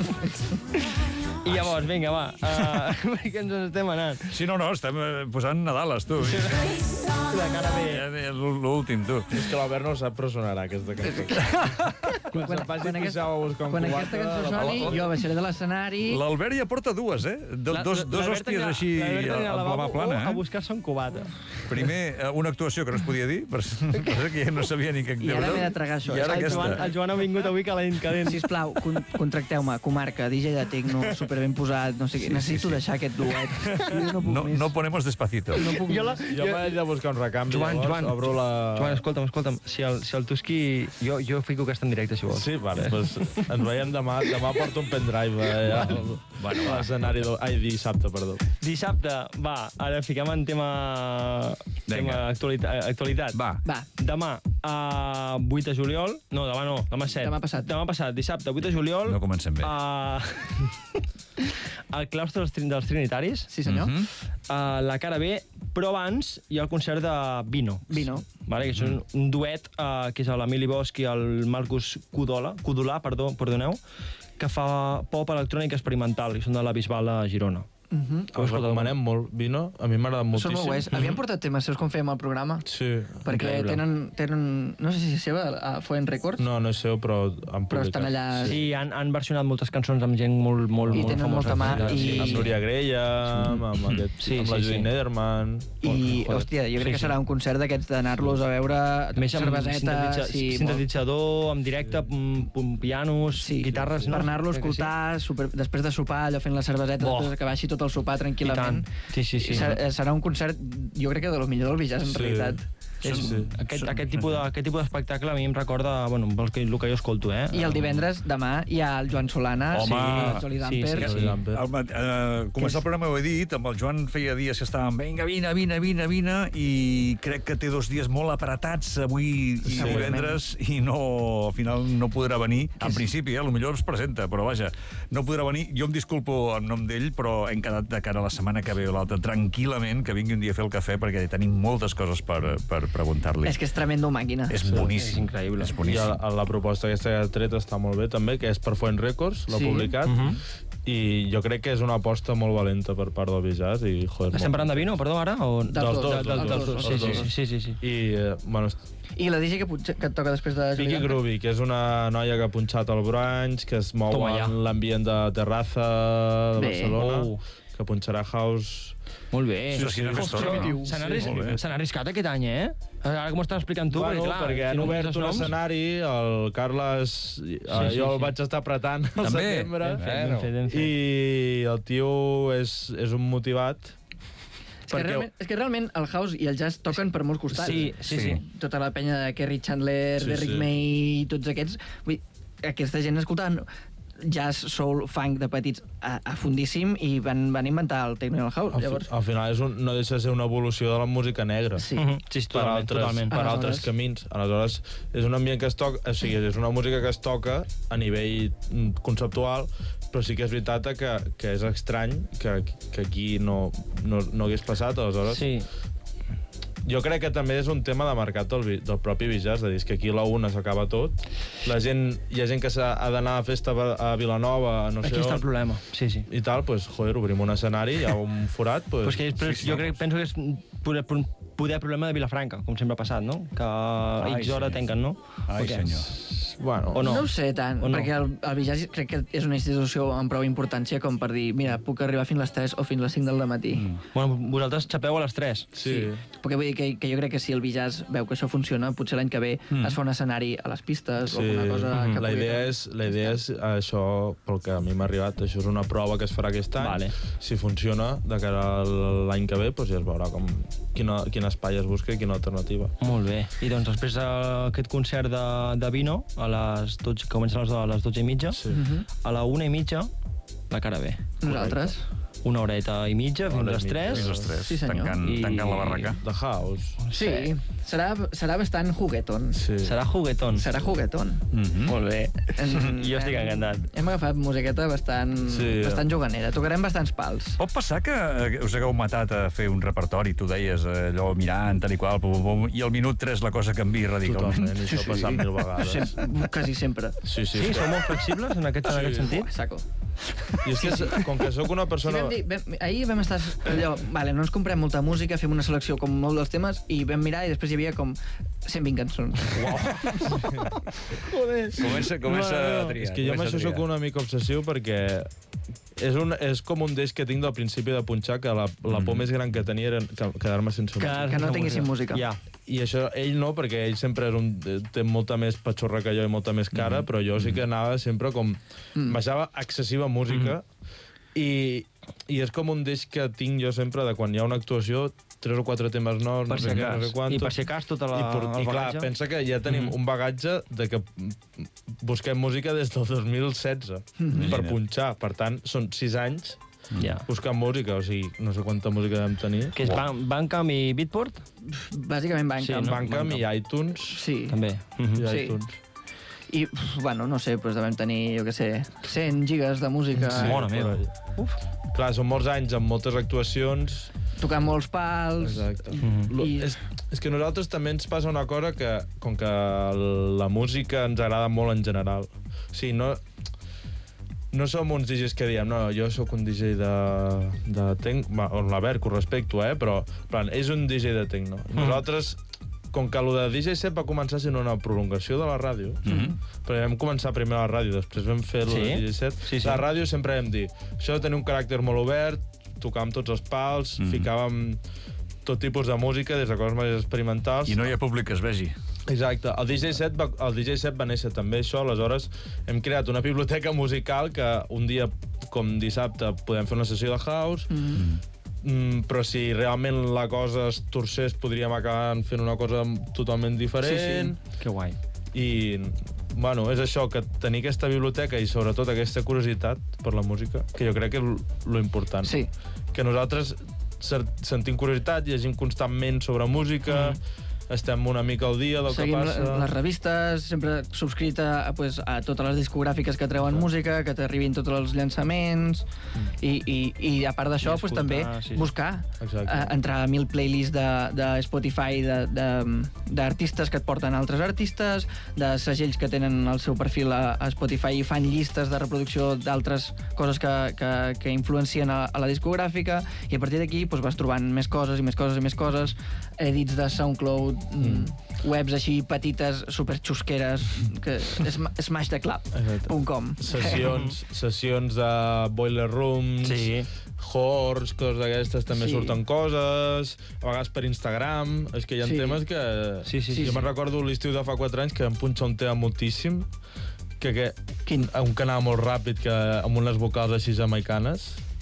I llavors, vinga, va, perquè ens estem anant. Sí, no, estem posant Nadales, tu. La cara bé. L'últim, tu. És que l'Albert no sap, però sonarà aquesta cançó. Quan aquesta cançó soni, jo baixaré de l'escenari... L'Albert ja porta dues, Dos hòsties així a la plana, a buscar-se un cubata. Primer, una actuació que no es podia dir, perquè ja no sabia ni què... I ara m'he de tragar això. El Joan ha vingut avui calent. Sisplau, contracteu-me, comarca, DJ de tecno, superben posat, no sé què. Necessito deixar aquest duet. No ponemos despacito. Jo m'he de buscar un recanvi, Joan, obro la... Joan, escolta'm. Si el Tusqui... Jo fico aquesta en directe, si vols. Sí, vale, doncs ens veiem demà. Demà porto un pendrive a l'escenari. Ai, dissabte, perdó. Dissabte, va, ara fiquem en tema actualitat. Va. Demà, 8 de juliol... No, demà 7. Demà passat, dissabte, 8 de juliol... No comencem bé. Al claustre dels Trinitaris. Sí, senyor. La cara B, però abans hi ha el concert de Vino. Vale, que és un duet que és l'Emili Bosch i el Marcus Codolà, perdoneu, que fa pop electrònic experimental i són de la Bisbal a Girona. Us recomanem molt, Vino. A mi m'agrada moltíssim. Són molt guais. Havien portat temes seus com fèiem al programa? Sí. Perquè tenen... No sé si és seva, a Foent Records? No és seu, però han publicat. Però estan allà... Sí, han versionat moltes cançons amb gent molt famosa. I tenen molta mà. Amb Núria Grella, amb la Judit Nederman... I, hòstia, jo crec que serà un concert d'aquests d'anar-los a veure... Més amb cerveseta... sintetitzador, amb directe, pianos, guitarres... Per anar-lo a escoltar, després de sopar, allò fent la cerveseta, després que baixi tot el sopar tranquil·lament. Sí. Serà un concert, jo crec que de lo millor del Villars, en realitat. Aquest tipus d'espectacle a mi em recorda el que jo escolto, I el divendres, demà, hi ha el Joan Solana, el Jolly Damper. Començar el programa ho he dit, amb el Joan feia dies que estàvem, vinga, vine, i crec que té 2 dies molt apretats avui i divendres, i al final no podrà venir. En principi, potser es presenta, però vaja, no podrà venir. Jo em disculpo en nom d'ell, però hem quedat de cara a la setmana que ve o l'altra tranquil·lament, que vingui un dia a fer el cafè, perquè tenim moltes coses per preguntar-li. És que és tremendo màquina. És boníssim. És increïble. És boníssim. I la proposta aquesta que ha tret està molt bé, també, que és per Foent Records, l'ha publicat, i jo crec que és una aposta molt valenta per part del Villars. Estem parlant de Vino, perdó, ara? Dels dos. Sí. I la DJ que et toca després de... Vicky Groovy, que és una noia que ha punxat al Branch, que es mou en l'ambient de Terraza de Barcelona, que punxarà house... Molt bé. S'han arriscat aquest any, Ara com ho estàs explicant tu? Perquè han obert un escenari, el Carles... Jo el vaig estar apretant al setembre. I el tio és un motivat. És que realment el house i el jazz toquen per molts costats. Sí. Tota la penya de Kerry Chandler, Derrick May i tots aquests... Vull dir, aquesta gent escoltaven jazz, soul, funk de petits a fundíssim i van inventar el techno i el house. Llavors... Al final no deixa de ser una evolució de la música negra. Sí, totalment. Per altres camins. Aleshores, és un ambient que es toca... O sigui, és una música que es toca a nivell conceptual, però sí que és veritat que és estrany que aquí no hagués passat, aleshores... Sí. Jo crec que també és un tema de mercat del propi Bijaz, de dir que aquí a la una s'acaba tot. Hi ha gent que ha d'anar a festa a Vilanova, no sé on. Aquí està el problema, sí. I tal, doncs, joder, obrim un escenari, hi ha un forat, doncs... Pues que jo penso que és poder problema de Vilafranca, com sempre ha passat, no? Que a X hora tanquen, no? Ai, senyor. Bueno, no ho sé tant, perquè el Bijaz crec que és una institució amb prou importància com per dir, mira, puc arribar fins les 3 o fins les 5 del matí. Bueno, vosaltres xapeu a les 3. Sí. Perquè vull dir que jo crec que si el Bijaz veu que això funciona, potser l'any que ve es fa un escenari a les pistes o alguna cosa que la idea és això, pel que a mi m'ha arribat, això és una prova que es farà aquest any. Vale. Si funciona, de cara a l'any que ve, doncs ja es veurà quin espai es busca i quina alternativa. Molt bé. I doncs després aquest concert de Vino, a les 12, comença a les 12:30, a la 1:30, la cara B. Nosaltres. Una horeta i mitja, fins a les 3. Fins a les 3, Sí, senyor. tancant la barraca. The House. Sí, serà bastant juguetón. Sí. Serà juguetón. Serà juguetón. Molt bé. Jo estic encantat. Hem agafat musiqueta bastant juganera. Tocarem bastants pals. Pot passar que us hagueu matat a fer un repertori, tu deies allò mirant, tal i qual, i al minut 3 la cosa canvia radicalment. Totalment, això ha passat 1000 vegades. Quasi sempre. Sí, Sou molt flexibles en aquest sentit? Saco. I és que, com que sóc una persona... Ahir vam estar allò, vale, no ens comprem molta música, fem una selecció com molt dels temes, i vam mirar i després hi havia com 120 cançons. Uau! Comença a triar. És que jo amb això sóc una mica obsessiu perquè és com un deix que tinc del principi de punxar, que la por més gran que tenia era quedar-me sense música. Que no tinguessin música. Ja. I això, ell no, perquè ell sempre té molta més patxorra que jo i molta més cara, però jo sí que anava sempre com... Baixava excessiva música i és com un deix que tinc jo sempre de quan hi ha una actuació, 3 o 4 temes nous, no sé què, no sé quantos... I per si cas tot el bagatge. I clar, pensa que ja tenim un bagatge de que busquem música des del 2016 per punxar. Per tant, són 6 anys buscant música, o sigui, no sé quanta música vam tenir. Que és Bandcamp i Beatport? Bàsicament Bandcamp. Bandcamp i iTunes. Sí. També. I iTunes. I, bueno, no sé, doncs devem tenir, jo què sé, 100 gigas de música. Sí, mare meva. Clar, són molts anys amb moltes actuacions. Tocant molts pals. Exacte. És que a nosaltres també ens passa una cosa que, com que la música ens agrada molt en general, o sigui, no som uns DJs que diem, no, jo sóc un DJ de techno, on la Berc ho respecto, però és un DJ de techno. Nosaltres, com que el de DJ set va començar sent una prolongació de la ràdio, perquè vam començar primer a la ràdio, després vam fer el de DJ set, la ràdio sempre vam dir, això ha de tenir un caràcter molt obert, tocàvem tots els pals, ficàvem tot tipus de música, des de coses més experimentals. I no hi ha públic que es vegi. Exacte. El DJ set va néixer també això, aleshores hem creat una biblioteca musical que un dia, com dissabte, podem fer una sessió de house, però si realment la cosa es torcés podríem acabar fent una cosa totalment diferent. Sí. Que guai. I, bueno, és això, que tenir aquesta biblioteca i sobretot aquesta curiositat per la música, que jo crec que és lo important. Sí. Que nosaltres sentim curiositat, llegim constantment sobre música, estem una mica al dia del que passa. Seguim les revistes, sempre subscrita a totes les discogràfiques que treuen música, que t'arribin tots els llançaments, i a part d'això, també buscar, entrar a 1000 playlists de Spotify d'artistes que et porten altres artistes, de segells que tenen el seu perfil a Spotify i fan llistes de reproducció d'altres coses que influencien a la discogràfica, i a partir d'aquí vas trobant més coses i més coses i més coses, edits de SoundCloud, webs així petites, superxusqueres, que smashtheclub.com. Sessions de Boiler Rooms, Horrors, coses d'aquestes, també surten coses, a vegades per Instagram, és que hi ha temes que... Jo me'n recordo l'estiu de fa 4 anys que vam punxar un tema moltíssim, un que anava molt ràpid, amb unes vocals així jamaicanes,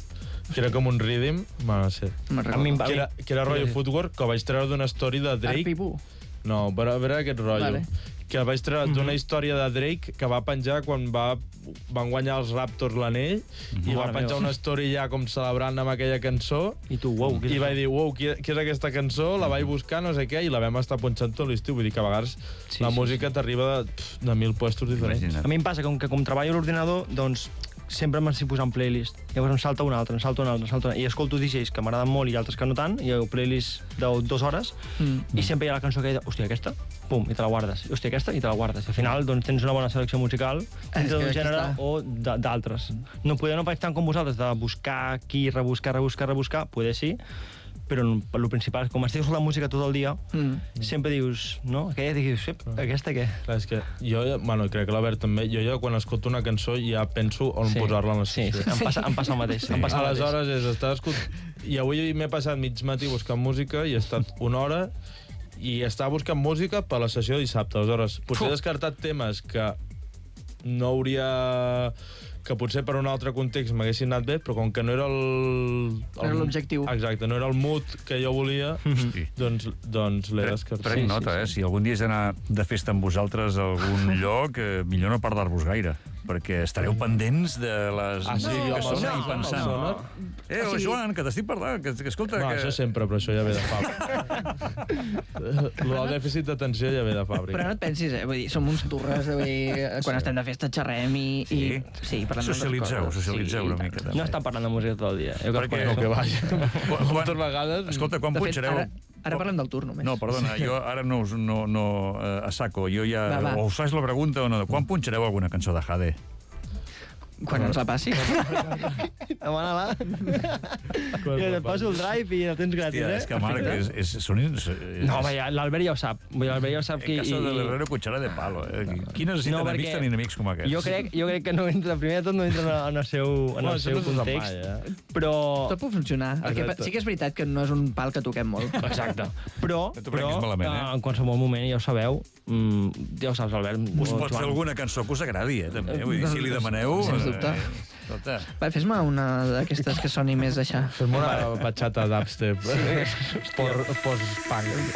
que era com un rhythm, bueno, no sé. Que era rotllo footwork, que vaig treure d'una story de Drake. Arpibú. No, però a veure aquest rotllo. Vale. Que vaig treure d'una història de Drake que va penjar quan van guanyar els Raptors l'anell i va penjar una story ja com celebrant amb aquella cançó i tu, uau, i vaig dir, uau, què és aquesta cançó? La vaig buscar, no sé què, i la vam estar punxant tot l'estiu. Vull dir que a vegades la música t'arriba de 1000 puestos diferents. A mi em passa que com treballo a l'ordinador, doncs sempre m'estic posant playlist. Llavors em salta una altra, i escolto DJs que m'agraden molt i altres que no tant, i el playlist de 2 hores, i sempre hi ha la cançó que diu, hòstia, aquesta? Pum, i te la guardes. Hòstia, aquesta? I te la guardes. I al final doncs, tens una bona selecció musical dintre d'un gènere o d'altres. No vaig tant com vosaltres de buscar aquí, rebuscar, poder sí, però el principal, com estigues la música tot el dia, sempre dius, no? Aquella dius, aquesta què? Clar, és que jo, bueno, crec que l'Albert també, jo quan escolto una cançó ja penso on posar-la en la sessió. Sí, em passa el mateix. Aleshores és estar escoltant... I avui m'he passat mig matí buscant música i he estat una hora i estava buscant música per la sessió de dissabte. Aleshores, potser he descartat temes que no hauria... que potser per un altre context m'haguessin anat bé, però com que no era era l'objectiu. Exacte, no era el mood que jo volia, doncs l'he descartat. Prenc nota, si algun dia és anar de festa amb vosaltres a algun lloc, millor no parlar-vos gaire, perquè estareu pendents de les que sona i pensant. Joan, que t'estic parlant, que escolta... No, això sempre, però això ja ve de fàbrica. El dèficit d'atenció ja ve de fàbrica. Però no et pensis, vull dir, som uns turres, quan estem de festa xerrem i... Sí, parlem socialitzeu una mica. No està parlant de música tot el dia. No, que vaja. Moltes vegades... Escolta, quan punxareu... Ara parlem del tour, només. No, perdona, jo ara no a saco. Jo ja... O us faig la pregunta o no. Quan punxareu alguna cançó de Jade? Quan ens la passi. Demana-la. I et poso el drive i el tens gratis, És que, Marc, no, home, l'Albert ja ho sap. L'Albert ja ho sap que... En caso del herrero, cuchara de palo. Qui necessita amics tan enemics com aquests? Jo crec que no entra, primer de tot no entra en el seu context. Però... Tot pot funcionar. Sí que és veritat que no és un pal que toquem molt. Exacte. Però en qualsevol moment, ja ho sabeu, ja ho saps, Albert. Us pot fer alguna cançó que us agradi, també. Vull dir, si li demaneu... Va, fes-me una d'aquestes que soni més d'aixà. Fes-me una batxata d'upstep. Post-punk.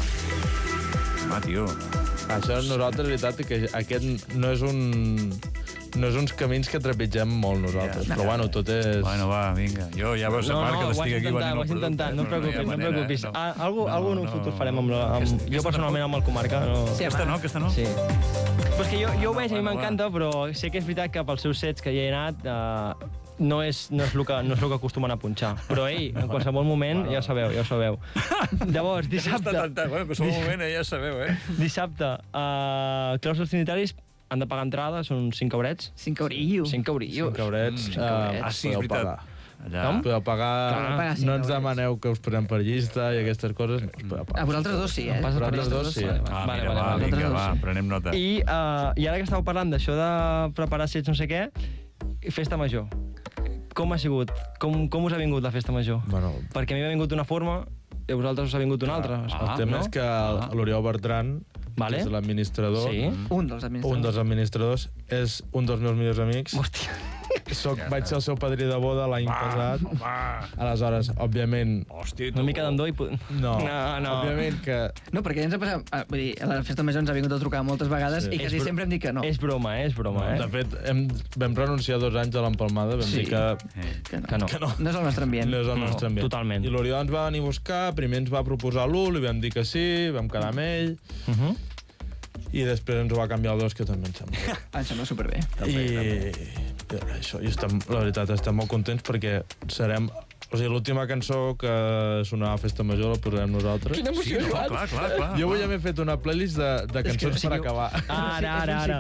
Home, tio. Això nosaltres, veritat, que aquest no és uns camins que trepitgem molt nosaltres, però bueno, tot és... Bueno, va, vinga. Jo ja veus a part que l'estic aquí venint el producte. No et preocupis. Algo en un futur farem jo personalment amb el Comarca. Aquesta no? Sí. Però és que jo ho veig, a mi m'encanta, però sé que és veritat que pels seus sets que hi he anat no és el que acostumen a punxar. Però, en qualsevol moment, ja ho sabeu. Llavors, dissabte... En qualsevol moment, ja sabeu, Dissabte, claustres trinitaris, han de pagar entrada, són 5 eurets. 5 eurillos. 5 eurets. Sí, és veritat. Podeu pagar... No ens demaneu que us posem per llista i aquestes coses. A vosaltres dos sí, A vosaltres dos sí. Vinga, va, prenem nota. I ara que estàveu parlant d'això de preparar sets no sé què, festa major. Com ha sigut? Com us ha vingut la festa major? Perquè a mi m'ha vingut d'una forma i a vosaltres us ha vingut d'una altra. El tema és que l'Oriol Bertran, que és l'administrador, un dels administradors, és un dels meus millors amics. Hòstia. Vaig ser el seu padrí de boda l'any passat. Aleshores, òbviament... Una mica d'endoi... No, òbviament que... No, perquè ens ha passat... Vull dir, a la festa major ens ha vingut a trucar moltes vegades i quasi sempre hem dit que no. És broma. De fet, vam renunciar 2 anys a l'empalmada, vam dir que no. No és el nostre ambient. No és el nostre ambient. Totalment. I l'Oriol ens va venir a buscar, primer ens va proposar l'1, li vam dir que sí, vam quedar amb ell... I després ens ho va canviar el 2, que també em sembla. Em sembla superbé. I això, la veritat, estem molt contents perquè serem... O sigui, l'última cançó que sonarà a Festa Major la posarem nosaltres. Quina emoció, Joan! Clar. Jo avui ja m'he fet una playlist de cançons per acabar. Ara.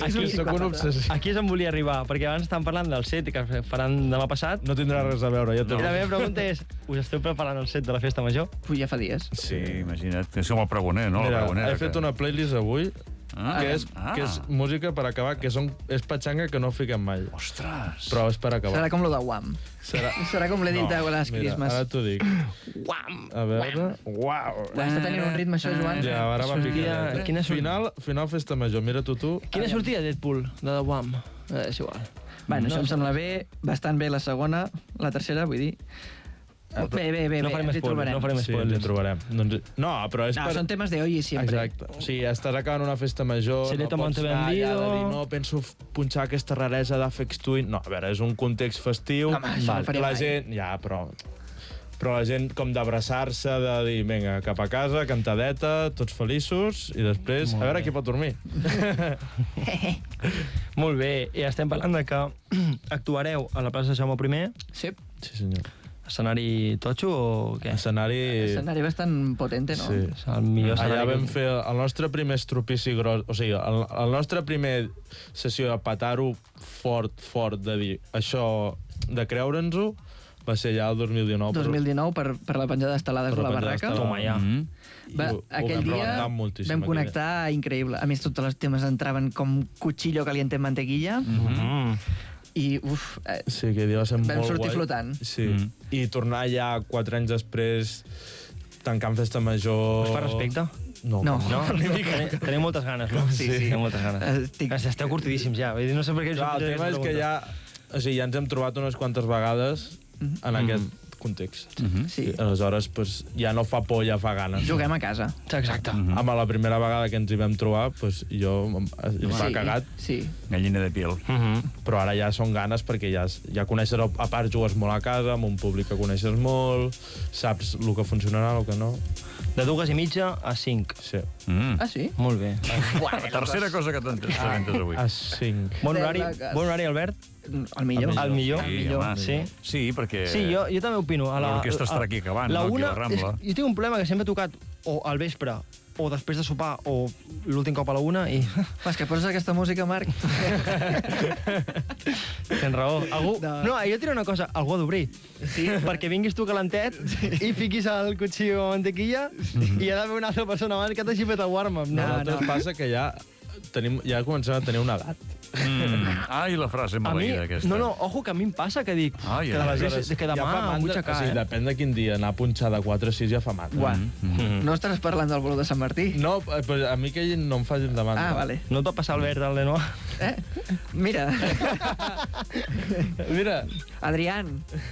Aquí és on volia arribar, perquè abans estàvem parlant del set que faran demà passat. No tindrà res a veure, ja t'ho dic. La meva pregunta és, us esteu preparant el set de la Festa Major? Ui, ja fa dies. Sí, imagina't. És com el pregoner, no? Mira, he fet una playlist avui que és música per acabar, que és patxanga que no fiquem mai. Ostres! Però és per acabar. Serà com lo de Wham. Serà com l'Edith de les Christmas. Ara t'ho dic. Wham! A veure... Uau! Està tenint un ritme això, Joan? Ja, ara va picar. Final Festa Major, mira tu. Quina sortia Deadpool, de The Wham? És igual. Bueno, això em sembla bé, bastant bé la segona, la tercera, vull dir... Bé, no farem ens hi spoilers, trobarem. no farem Sí, ens hi spoilers. trobarem. No, però és No, són temes de hoy i sempre. Exacte. O sigui, estàs acabant una festa major, Se li no toma pots un anar allà vendido. de dir no, penso punxar aquesta raresa d'Afex Twin. No, a veure, és un context festiu. Home, això no ho faria la mai. gent, ja, però la gent com d'abraçar-se, de dir, vinga, cap a casa, cantadeta, tots feliços, i després, a veure qui pot dormir. Molt bé, i estem parlant de que actuareu a la plaça Jaume I, Sí, Sí, senyor. escenari totxo o què? Escenari... escenari bastant potente, no? Sí. És el millor Allà escenari. vam fer el nostre primer estropici gros, o sigui, el nostre primer sessió de petar-ho fort, de dir això, de creure'ns-ho, va ser ja el 2019. 2019 per la penjada d'estelades Per a la la penjada barraca. d'estelades. Toma, ja. Va, Ho aquell vam dia rebentar moltíssim, vam aquell connectar increïble. A més, tots els temes entraven com cuchillo caliente en mantequilla i, Sí, aquell dia va ser Vam molt sortir guai. flotant. Sí. I tornar ja 4 anys després, tancant festa major... Us fa respecte? No. No. No? Tenim moltes ganes, no? Sí, sí. Tenim moltes ganes. Estic- Esteu curtidíssims ja. Vull dir, no sé per què... Clar, el tema és que ja... O sigui, ja ens hem trobat unes quantes vegades en aquest context. Sí. I aleshores, pues, ja no fa por, ja fa ganes. Juguem a casa. Exacte. Amb la primera vegada que ens hi vam trobar, pues, jo m'ha cagat, Sí. Gallina de piel. però ara ja són ganes perquè ja coneixes, a part jugues molt a casa, amb un públic que coneixes molt, saps el que funcionarà, el que no. De 2:30 a 5. Sí. Ah, sí? Molt bé. La tercera cosa que t'assabentes avui. A 5. Bon horari, Albert? El millor. El millor. Sí, El millor. home. Sí. Sí, perquè... Sí, jo també opino. l'orquestra estarà aquí acabant, la no? Aquí a una, la Rambla. Jo tinc un problema que sempre he tocat o al vespre o després de sopar o l'últim cop a la una i... Vas, que poses aquesta música, Marc? Tens raó. Algú... De- No, jo et diré una cosa, algú ha d'obrir. Sí. Perquè vinguis tu calentet i fiquis el cuchillo a mantequilla i hi ha d'haver una altra persona abans que t'hagi fet el warm-up. No? Nosaltres passa que ja comencem a tenir una edat. Ai, la frase A mi, maleïda aquesta. no, ojo, que a mi em passa que dic Ai, que, ai. que demà ja fa em vull mandra, aixecar, o sigui, depèn de quin dia, anar a punxar de 4 a 6 ja fa mandra. Uah. No estaràs parlant del bolo de Sant Martí? No, però a mi que ell no em facin de mandra. Ah, vale. No et va passar Albert al Lenoir? Mira, Mira, Adrián,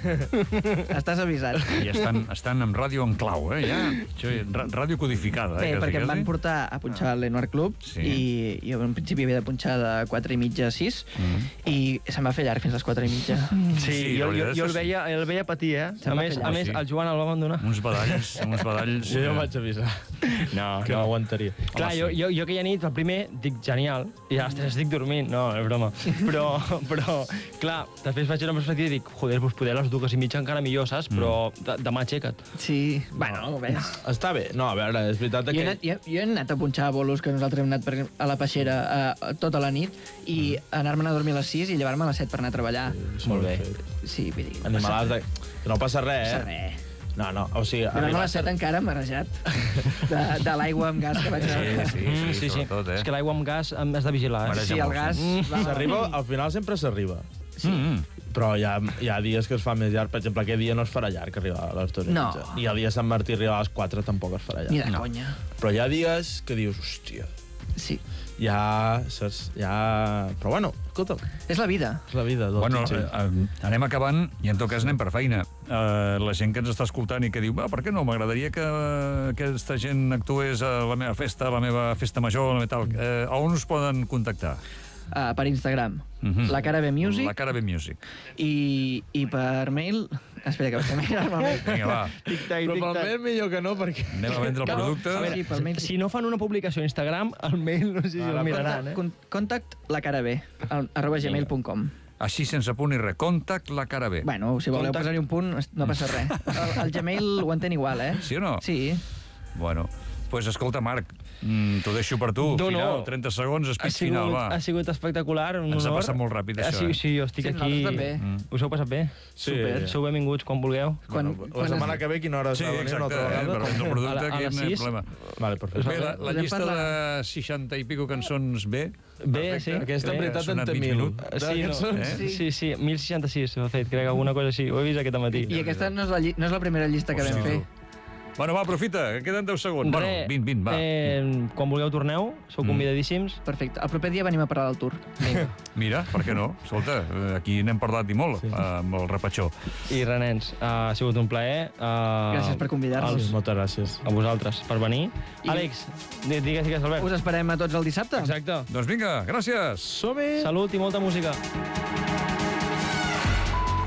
estàs avisat. I estan amb ràdio en clau, ja. Això, ràdio codificada, Bé, quasi, perquè em van quasi. portar a punxar al Lenoir Club Sí. i jo en principi havia de punxar de 4:30 a 6 i se'm va fer llarg fins a les 4:30. Sí, jo, la veritat jo és- el veia patir, eh? Se'm A va més, fer a llarg, més sí. el Joan el va abandonar. Uns badalls. jo ja vaig avisar No, que no aguantaria. Clar, jo aquella nit, el primer, dic genial, i a les 3 estic dormint. No, és broma. Però clar, després vaig una perspectiva i dic, joder, doncs poder a les 2:30 encara millor, saps? Però demà aixeca't. Sí, bueno, ves. Està bé. No, a veure, és veritat Jo he, que... anat, jo he anat a punxar bolos que nosaltres hem anat a la peixera tota la nit i anar-me'n a dormir a les 6 i llevar-me a les 7 per anar a treballar. Molt bé. Sí, vull dir... Animalats de... Que no passa res, passa eh? res. No, o sigui... Llevar-me a les 7 encara marejat de l'aigua amb gas que vaig anar. Sí, sobretot, És que l'aigua amb gas has de vigilar, eh? Sí, el gas... S'arriba, al final sempre s'arriba. Però hi ha dies que es fa més llarg. Per exemple, aquest dia no es farà llarg arribar a les 2:30. No. I el dia de Sant Martí arribar a les 4 tampoc es farà Ni llarg. de conya. Però hi ha dies que dius, hòstia, Sí. saps? Però bueno, escolta, És la vida. és la vida. Bueno, Sí. anem acabant i en tot cas anem per feina. La gent que ens està escoltant i que diu, per què no, m'agradaria que aquesta gent actués a la meva festa major, tal. On us poden contactar? Per Instagram. La cara B Music. La cara B Music. I per mail... Espera, que vaig a mirar-me el mail. Vinga, va. Tic-tac, Però pel tic-tac. mail millor que no, perquè... Anem a vendre el Clar, producte. a veure, Sí, pel mail sí. si no fan una publicació a Instagram, el mail no sé si el miraran, eh? Contact la cara B, @gmail.com. Així, sense punt ni res. Contact la cara B. Bueno, si voleu posar-hi un punt, no passa res. El Gmail ho entén igual, eh? Sí o no? Sí. Bueno, pues escolta, Marc, t'ho deixo per tu. No, Final, no. 30 segons, speech final, va. Ha sigut espectacular, un Ens ha honor. passat molt ràpid, això, Sí, eh? sí, jo estic Sí, aquí. nosaltres també. Us ho heu passat bé? Sí. Super. Sou benvinguts quan vulgueu. La setmana que ve, quina hora Sí, s'ha de venir una exacte, altra per vegada? vendre el producte, A aquí les no hi ha 6. problema. Vale, perfecte. Bé, la Podem llista parlar- de 60 i pico cançons bé. Bé, sí. Aquesta, en Bé. veritat, en sonat té mig 1.000. minut. Sí, no. cançons. Sí, 1066 s'ha fet, crec, alguna cosa així. Ho he vist aquest matí. I aquesta no és la primera llista que vam fer. Bueno, va, aprofita, que queden 10 segons. Bueno, 20, va. Quan vulgueu torneu, sou convidadíssims. Perfecte. El proper dia venim a parlar del tour. Mira, per què no? Escolta, aquí n'hem parlat i molt, amb el repatxó. I res, nens, ha sigut un plaer. Gràcies per convidar-nos. Moltes gràcies. A vosaltres per venir. Àlex, digues, Albert. Us esperem a tots el dissabte. Exacte. Doncs vinga, gràcies. Som-hi! Salut i molta música.